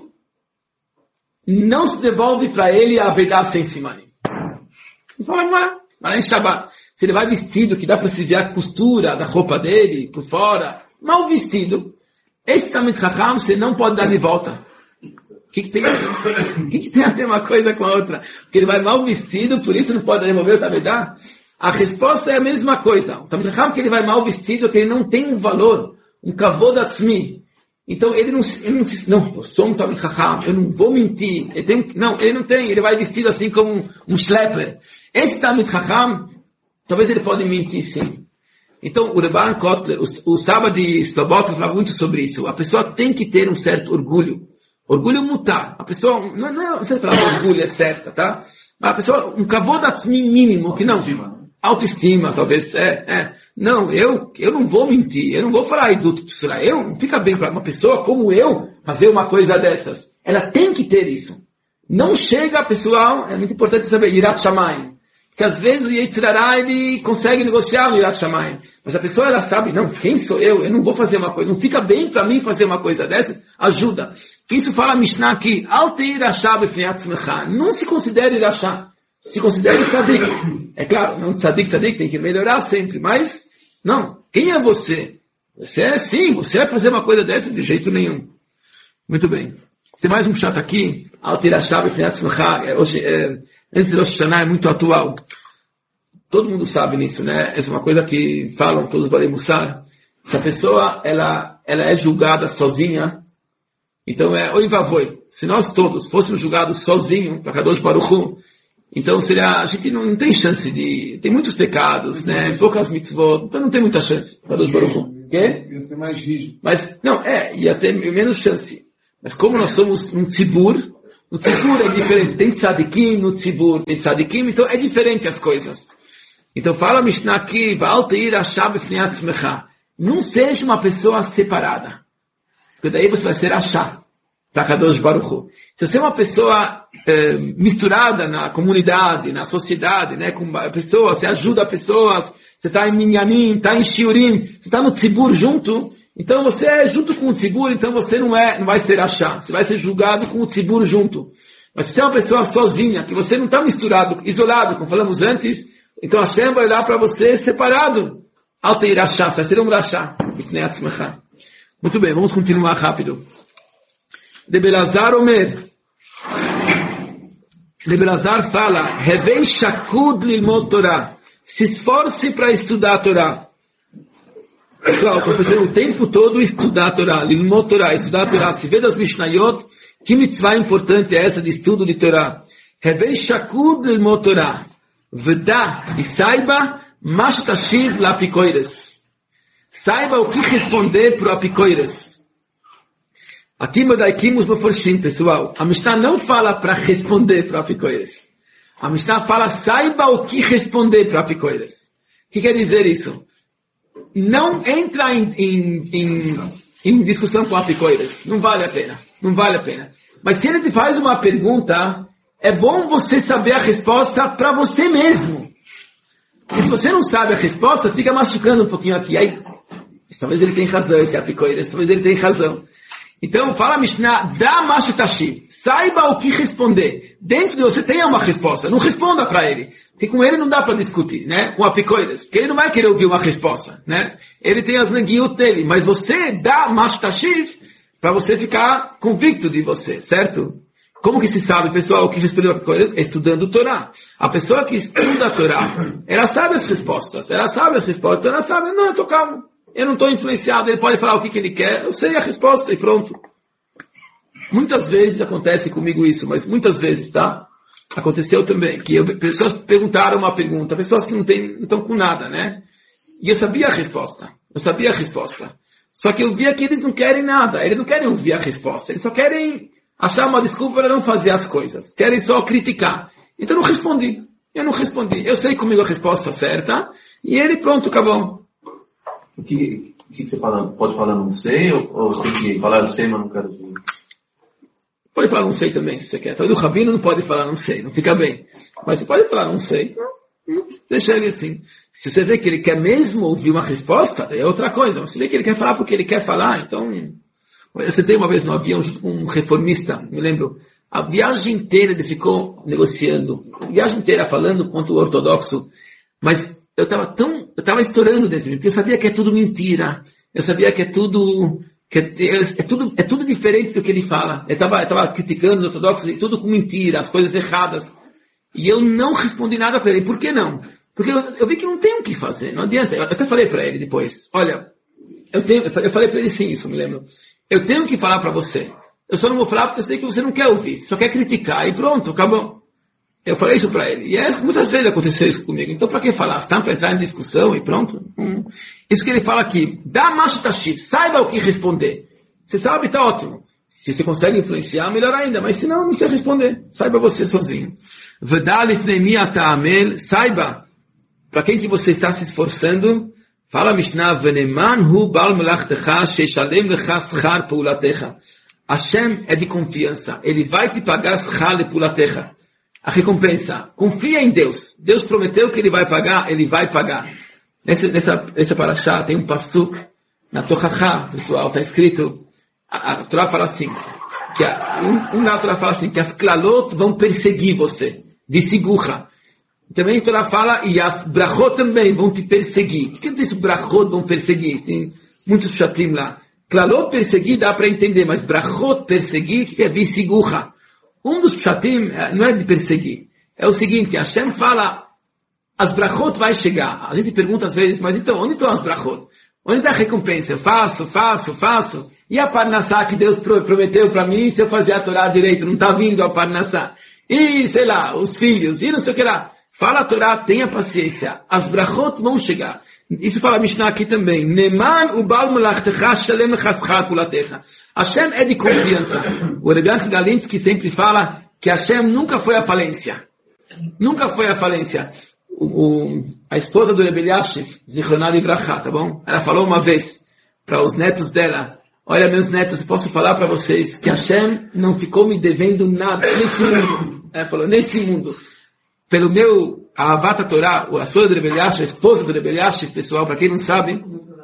não se devolve para ele a aveidá sem simanim. Fala Gemara. Mas em Shabbat, se ele vai vestido, que dá para se ver a costura da roupa dele, por fora, mal vestido, esse Talmid Chacham você não pode dar de volta. O que tem a ver uma coisa com a outra? Porque ele vai mal vestido, por isso não pode devolver o Talmidá? A resposta é a mesma coisa. O Talmid Chacham que ele vai mal vestido, que ele não tem um valor, um kavod atzmi. Então ele não eu sou um Talmid Chacham, eu não vou mentir. Ele não tem, ele vai vestido assim como um schlepper. Esse Talmid Chacham, talvez ele pode mentir sim. Então o Reban Kotler, o Saba de Slobodka fala muito sobre isso. A pessoa tem que ter um certo orgulho. Orgulho mutar. A pessoa, não sei se a palavra orgulho é certa, tá? Mas a pessoa, um kavod atzmi mínimo, que não. Autoestima, talvez, Não, eu não vou mentir, eu não vou falar não fica bem para uma pessoa como eu fazer uma coisa dessas. Ela tem que ter isso. Não chega, pessoal, é muito importante saber, Yirat Shamayim. Que às vezes o Yetzirará, ele consegue negociar no Yirat Shamayim. Mas a pessoa, ela sabe, não, quem sou eu? Eu não vou fazer uma coisa, não fica bem para mim fazer uma coisa dessas, ajuda. Isso fala a Mishnah aqui, Alteir Ashá b'fnei tzmecha. Não se considere Irachá, se considere tzadik. É claro, não tzadik, tem que melhorar sempre, mas, não, quem é você? Você vai fazer uma coisa dessa de jeito nenhum. Muito bem. Tem mais um chat aqui, Alteir Ashá b'fnei tzmecha, hoje, antes de Rosh Hashanah é muito atual. Todo mundo sabe nisso, né? Essa é uma coisa que falam todos os Balei Mussar. Se a pessoa, ela é julgada sozinha, então oi vavoi. Se nós todos fôssemos julgados sozinhos, para Kadosh Baruch Hu, então a gente não tem chance tem muitos pecados, né? Poucas mitzvot, então não tem muita chance, Kadosh Baruch Hu. Quê? Ia ser mais rígido. Mas, não, ia ter menos chance. Mas como nós somos um tzibur, no tzibur é diferente. Tem tzadikim no tzibur, tem tzadikim, então é diferente as coisas. Então fala Mishnah aqui, Valteir Ashab B'fnei Atzmecha. Não seja uma pessoa separada. Porque daí você vai ser Ashá, para Kadosh Baruch Hu. Se você é uma pessoa misturada na comunidade, na sociedade, né, com pessoas, você ajuda pessoas, você está em Minyanim, está em Shiurim, você está no tzibur junto, então você é junto com o tzibur, então você não vai ser Ashá, você vai ser julgado com o tzibur junto. Mas se você é uma pessoa sozinha, que você não está misturado, isolado, como falamos antes, então Hashem vai olhar para você separado. Alteir Ashá, você vai ser um Rashá. Muito bem, vamos continuar rápido. De Belazar Omer. De Belazar fala, Revei Shakud Lilmod Torah. Se esforce para estudar a Torá. Claro, estou fazendo o tempo todo estudar a Torá. Lilmod Torah, estudar a Torá. Se vê das Mishnayot, que mitzvah importante é essa de estudo de Torá? Revei Shakud Lilmod Torah. Veda e saiba, mas tashiv la apicoires. Saiba o que responder para o apicoires. Aqui Modaikim os Meforshim, pessoal. A Mishnah não fala para responder para o apicoires. A Mishnah fala, saiba o que responder para o apicoires. O que quer dizer isso? Não entra em discussão com o apicoires. Não vale a pena. Não vale a pena. Mas se ele te faz uma pergunta, é bom você saber a resposta para você mesmo. E se você não sabe a resposta, fica machucando um pouquinho aqui. Aí, talvez ele tenha razão, esse apicoires, talvez ele tenha razão. Então, fala Mishnah, dá mashutashi, saiba o que responder. Dentro de você tenha uma resposta, não responda para ele. Porque com ele não dá para discutir, né? Com apicoires, porque ele não vai querer ouvir uma resposta, né? Ele tem as neguiot dele, mas você dá mashutashi para você ficar convicto de você, certo? Como que se sabe, pessoal, o que respondeu a apicoires? Estudando o Torá. A pessoa que estuda a Torá, ela sabe as respostas, ela sabe, não, eu tô calmo. Eu não estou influenciado, ele pode falar o que ele quer, eu sei a resposta e pronto. Muitas vezes acontece comigo isso, mas muitas vezes, tá? Aconteceu também, que pessoas perguntaram uma pergunta, pessoas que não estão com nada, né? E eu sabia a resposta. Só que eu via que eles não querem nada, eles não querem ouvir a resposta, eles só querem achar uma desculpa para não fazer as coisas, querem só criticar. Então eu não respondi. Eu sei comigo a resposta certa, e ele pronto, acabou. O que você fala? Pode falar não sei? Ou tem que falar eu sei, mas não quero dizer? Pode falar não sei também, se você quer. Talvez o rabino não pode falar não sei, não fica bem. Mas você pode falar não sei. Deixa ele assim. Se você vê que ele quer mesmo ouvir uma resposta, é outra coisa. Mas se vê que ele quer falar porque ele quer falar, então... Eu sentei uma vez no avião junto com um reformista, me lembro. A viagem inteira ele ficou negociando. A viagem inteira falando contra o ortodoxo. Mas eu estava estourando dentro de mim, porque eu sabia que é tudo mentira. Eu sabia que é tudo diferente do que ele fala. Eu estava criticando os ortodoxos e tudo com mentira, as coisas erradas. E eu não respondi nada para ele. Por que não? Porque eu vi que não tem o que fazer, não adianta. Eu até falei para ele depois, olha, eu falei para ele sim, isso me lembro. Eu tenho que falar para você. Eu só não vou falar porque eu sei que você não quer ouvir, só quer criticar e pronto, acabou. Eu falei isso para ele. E muitas vezes aconteceu isso comigo. Então para que falar? Está para entrar em discussão e pronto. Isso que ele fala aqui. Dá macho tashif. Saiba o que responder. Você sabe, está ótimo. Se você consegue influenciar, melhor ainda. Mas se não, não precisa responder. Saiba você sozinho. Saiba para quem que você está se esforçando. Fala Mishnah. Veneman hu bal melachtecha sheishalem lecha schar peulatecha. Hashem é de confiança. Ele vai te pagar schar peulatecha. A recompensa. Confia em Deus. Deus prometeu que ele vai pagar, ele vai pagar. Nessa parashá tem um pasuk na Tochacha, pessoal, está escrito, a Torá fala assim, na Torá fala assim, que as klalot vão perseguir você, de sigurra. Também a Torá fala, e as brachot também vão te perseguir. O que quer dizer isso, brachot vão perseguir? Tem muitos shatim lá. Klalot perseguir dá para entender, mas brachot perseguir, que é de sigurra. Um dos pshatim não é de perseguir. É o seguinte, Hashem fala, as brachot vai chegar. A gente pergunta às vezes, mas então, onde estão as brachot? Onde está a recompensa? Eu faço. E a parnassá que Deus prometeu para mim, se eu fazer a Torá direito, não está vindo a parnassá. E, sei lá, os filhos, e não sei o que lá. Fala a Torá, tenha paciência. As brachot vão chegar. Isso fala a Mishnah aqui também. Neman ubal melachtecha shalem chaschar pulatecha. Hashem é de confiança. O Rebbe Galinsky sempre fala que Hashem nunca foi à falência. Nunca foi à falência. A esposa do Rebbe Elyashiv, Zichroná Livrachá, tá bom? Ela falou uma vez para os netos dela, olha, meus netos, posso falar para vocês que Hashem não ficou me devendo nada nesse mundo. Ela falou, nesse mundo. Pelo meu Ahavata Torá, a esposa do Rebbe Elyashiv, a esposa do Rebbe Elyashiv, pessoal, para quem não sabe...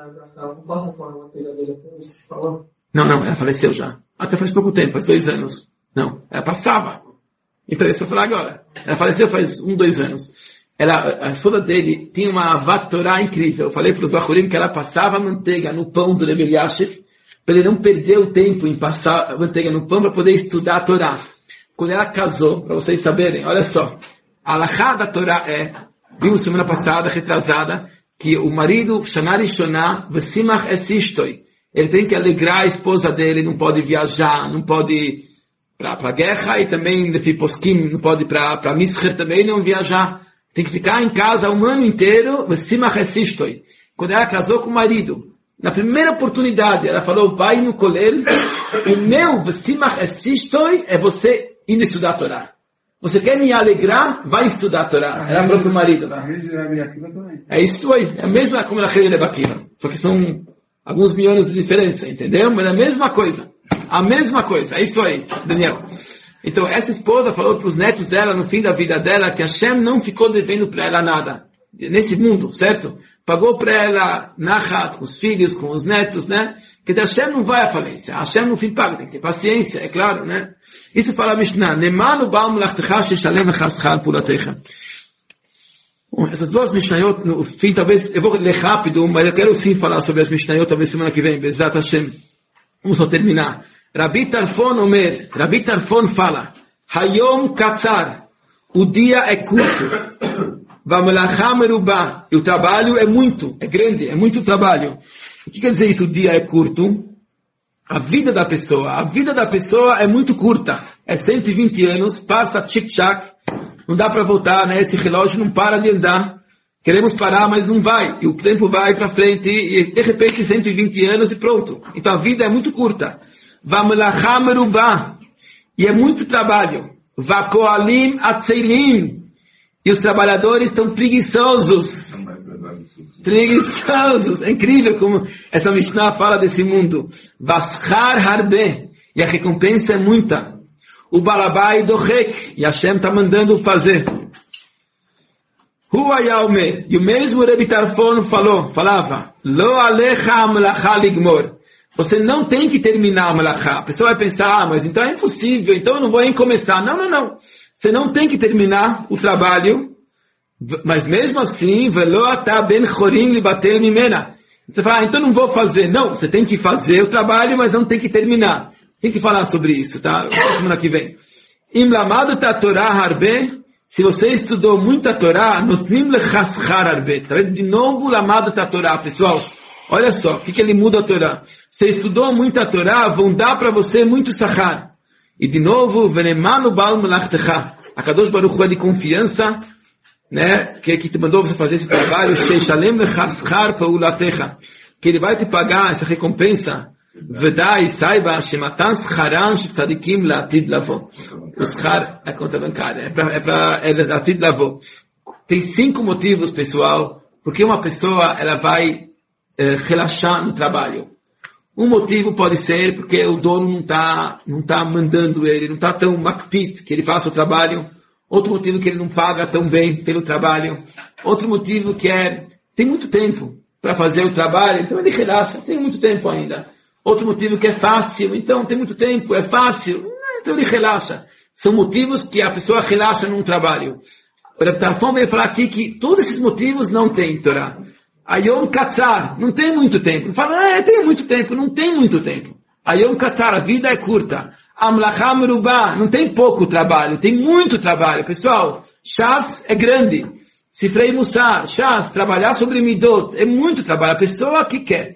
Não, ela faleceu já. Até faz pouco tempo, faz 2 anos. Não, ela passava. Então, isso eu vou falar agora. Ela faleceu faz 2 anos. A esposa dele tinha uma Ahavata Torá incrível. Eu falei para os Bachurim que ela passava manteiga no pão do Rebbe Elyashiv, para ele não perder o tempo em passar manteiga no pão para poder estudar a Torá. Quando ela casou, para vocês saberem, olha só, a alahá da Torá vimos semana passada, retrasada, que o marido, Shana Rishonah, V'simach esishtoi, ele tem que alegrar a esposa dele, não pode viajar, não pode ir para a guerra, e também, Lefi Poskim, não pode ir para Mischer também, não viajar. Tem que ficar em casa um ano inteiro, V'simach esishtoi. Quando ela casou com o marido, na primeira oportunidade, ela falou, vai no colégio, o meu V'simach esishtoi é você indo estudar a Torá. Você quer me alegrar? Vai estudar a Torá. Ela falou para o marido. É isso aí. É a mesma como a Rei de Bakiva. Só que são alguns mil anos de diferença, entendeu? Mas é a mesma coisa. A mesma coisa. É isso aí, Daniel. Então, essa esposa falou para os netos dela, no fim da vida dela, que Hashem não ficou devendo para ela nada. Nesse mundo, certo? Pagou para ela nachat, com os filhos, com os netos, né? Que Hashem não vai à falência. Hashem no fim paga. Tem que ter paciência, é claro, né? Isso fala a Mishnah. Nemanu ba'al melachtecha sheshalem chaschar pulatecha. Bom, essas 2 Mishnayot, no fim, talvez, eu vou ler rápido, mas eu quero sim falar sobre as Mishnayot, talvez semana que vem, Bezrat Hashem. Vamos só terminar. Rabi Tarfon fala, Hayom katzar, o dia é curto, V'amelacha merubah, e o trabalho é grande, é muito trabalho. O que quer dizer isso, o dia é curto? A vida da pessoa é muito curta. É 120 anos, passa tchic-chac, não dá para voltar, né? Esse relógio não para de andar. Queremos parar, mas não vai. E o tempo vai para frente, e de repente 120 anos e pronto. Então a vida é muito curta. V'amelacha merubah, e é muito trabalho. V'poalim atzeilim, e os trabalhadores estão preguiçosos. É incrível como essa Mishnah fala desse mundo. Vaschar harbe, e a recompensa é muita. O balabai dochek, e Hashem está mandando fazer. Huayaume, e o mesmo Rebbe Tarfon falava, Lo alecha amelacha ligmor. Você não tem que terminar a melachá. A pessoa vai pensar, mas então é impossível, então eu não vou nem começar. Não. Você não tem que terminar o trabalho, mas mesmo assim, velo ata ben chorim libater mimena. Você fala, então não vou fazer. Não, você tem que fazer o trabalho, mas não tem que terminar. Tem que falar sobre isso, tá? Semana que vem. Im lamado ta Torah harbe, se você estudou muita Torá, notnim lechaschar harbe. Tá vendo? De novo, lamado ta Torah, pessoal. Olha só, o que ele muda a Torá? Você estudou muita Torá, vão dar para você muito sachar. E de novo, venemanu bal melachtecha. A Kadosh Baruch Hu é de confiança, né, que te mandou você fazer esse trabalho, que ele vai te pagar essa recompensa. Vedai, saiba, shematan scharan tzadikim la'atid lavo. O schar é conta bancária, é para la'atid lavo. Tem 5 motivos, pessoal, porque uma pessoa ela vai relaxar no trabalho. Um motivo pode ser porque o dono não tá mandando ele, não está tão makpid que ele faça o trabalho. Outro motivo que ele não paga tão bem pelo trabalho. Outro motivo que tem muito tempo para fazer o trabalho, então ele relaxa, tem muito tempo ainda. Outro motivo que é fácil, então tem muito tempo, é fácil, então ele relaxa. São motivos que a pessoa relaxa num trabalho. O Rebbe Tarfon veio falar aqui que todos esses motivos não tem Torá. Ayom Katzar, não tem muito tempo. Fala, tem muito tempo, não tem muito tempo. Ayom Katzar, a vida é curta. Amlacha merubah, não tem pouco trabalho, tem muito trabalho. Pessoal, Shas é grande. Sifrei Mussar, Shas, trabalhar sobre Midot, é muito trabalho. A pessoa que quer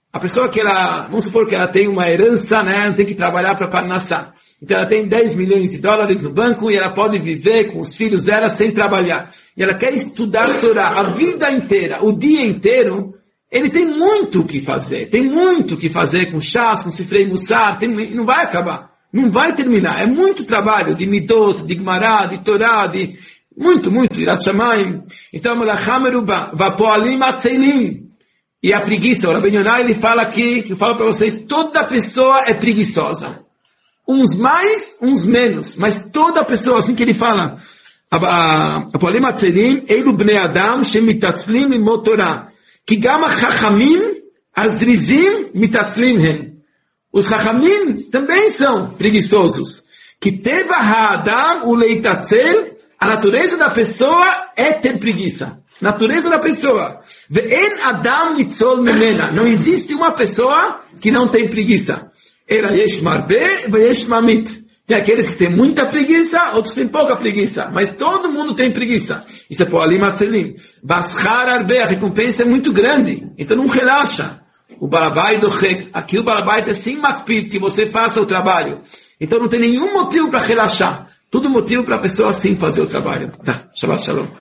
A pessoa que ela, vamos supor que ela tem uma herança, né? Ela tem que trabalhar para Parnassá. Então ela tem 10 milhões de dólares no banco e ela pode viver com os filhos dela sem trabalhar. E ela quer estudar a Torá a vida inteira, o dia inteiro. Ele tem muito o que fazer. Tem muito o que fazer com Shas, com Sifrei Mussar. Não vai acabar. Não vai terminar. É muito trabalho de Midot, de Gemara, de Torá, de muito, Irat Shamayim. Então, Melachá Merubá, Vapoalim Atzeilim. E a preguiça, o Rabbi Yonah, ele fala aqui, que eu falo para vocês, toda pessoa é preguiçosa. Uns mais, uns menos. Mas toda pessoa, assim que ele fala, Vapoalim Atzeilim, Eilu Bnei Adam, Shemitatzlim Imot Torah. Que gama Chachamim, Azrizim, Mitatzlim Hem. Os Chachamim também são preguiçosos. Que Teva Ha'adam, o Leitatzel, a natureza da pessoa é ter preguiça. Natureza da pessoa. Ve'en Adam Nitzol Memena. Não existe uma pessoa que não tem preguiça. Era Yesh Marbe, Ve'yesh Mamit. Tem aqueles que têm muita preguiça, outros têm pouca preguiça. Mas todo mundo tem preguiça. Isso é Poalim Atzelim. Vaschar Arbe, a recompensa é muito grande. Então não relaxa. O Balabai do Chek. Aqui o Balabai é sim makpid, que você faça o trabalho. Então não tem nenhum motivo para relaxar. Tudo motivo para a pessoa sim fazer o trabalho. Tá, Shabbat Shalom.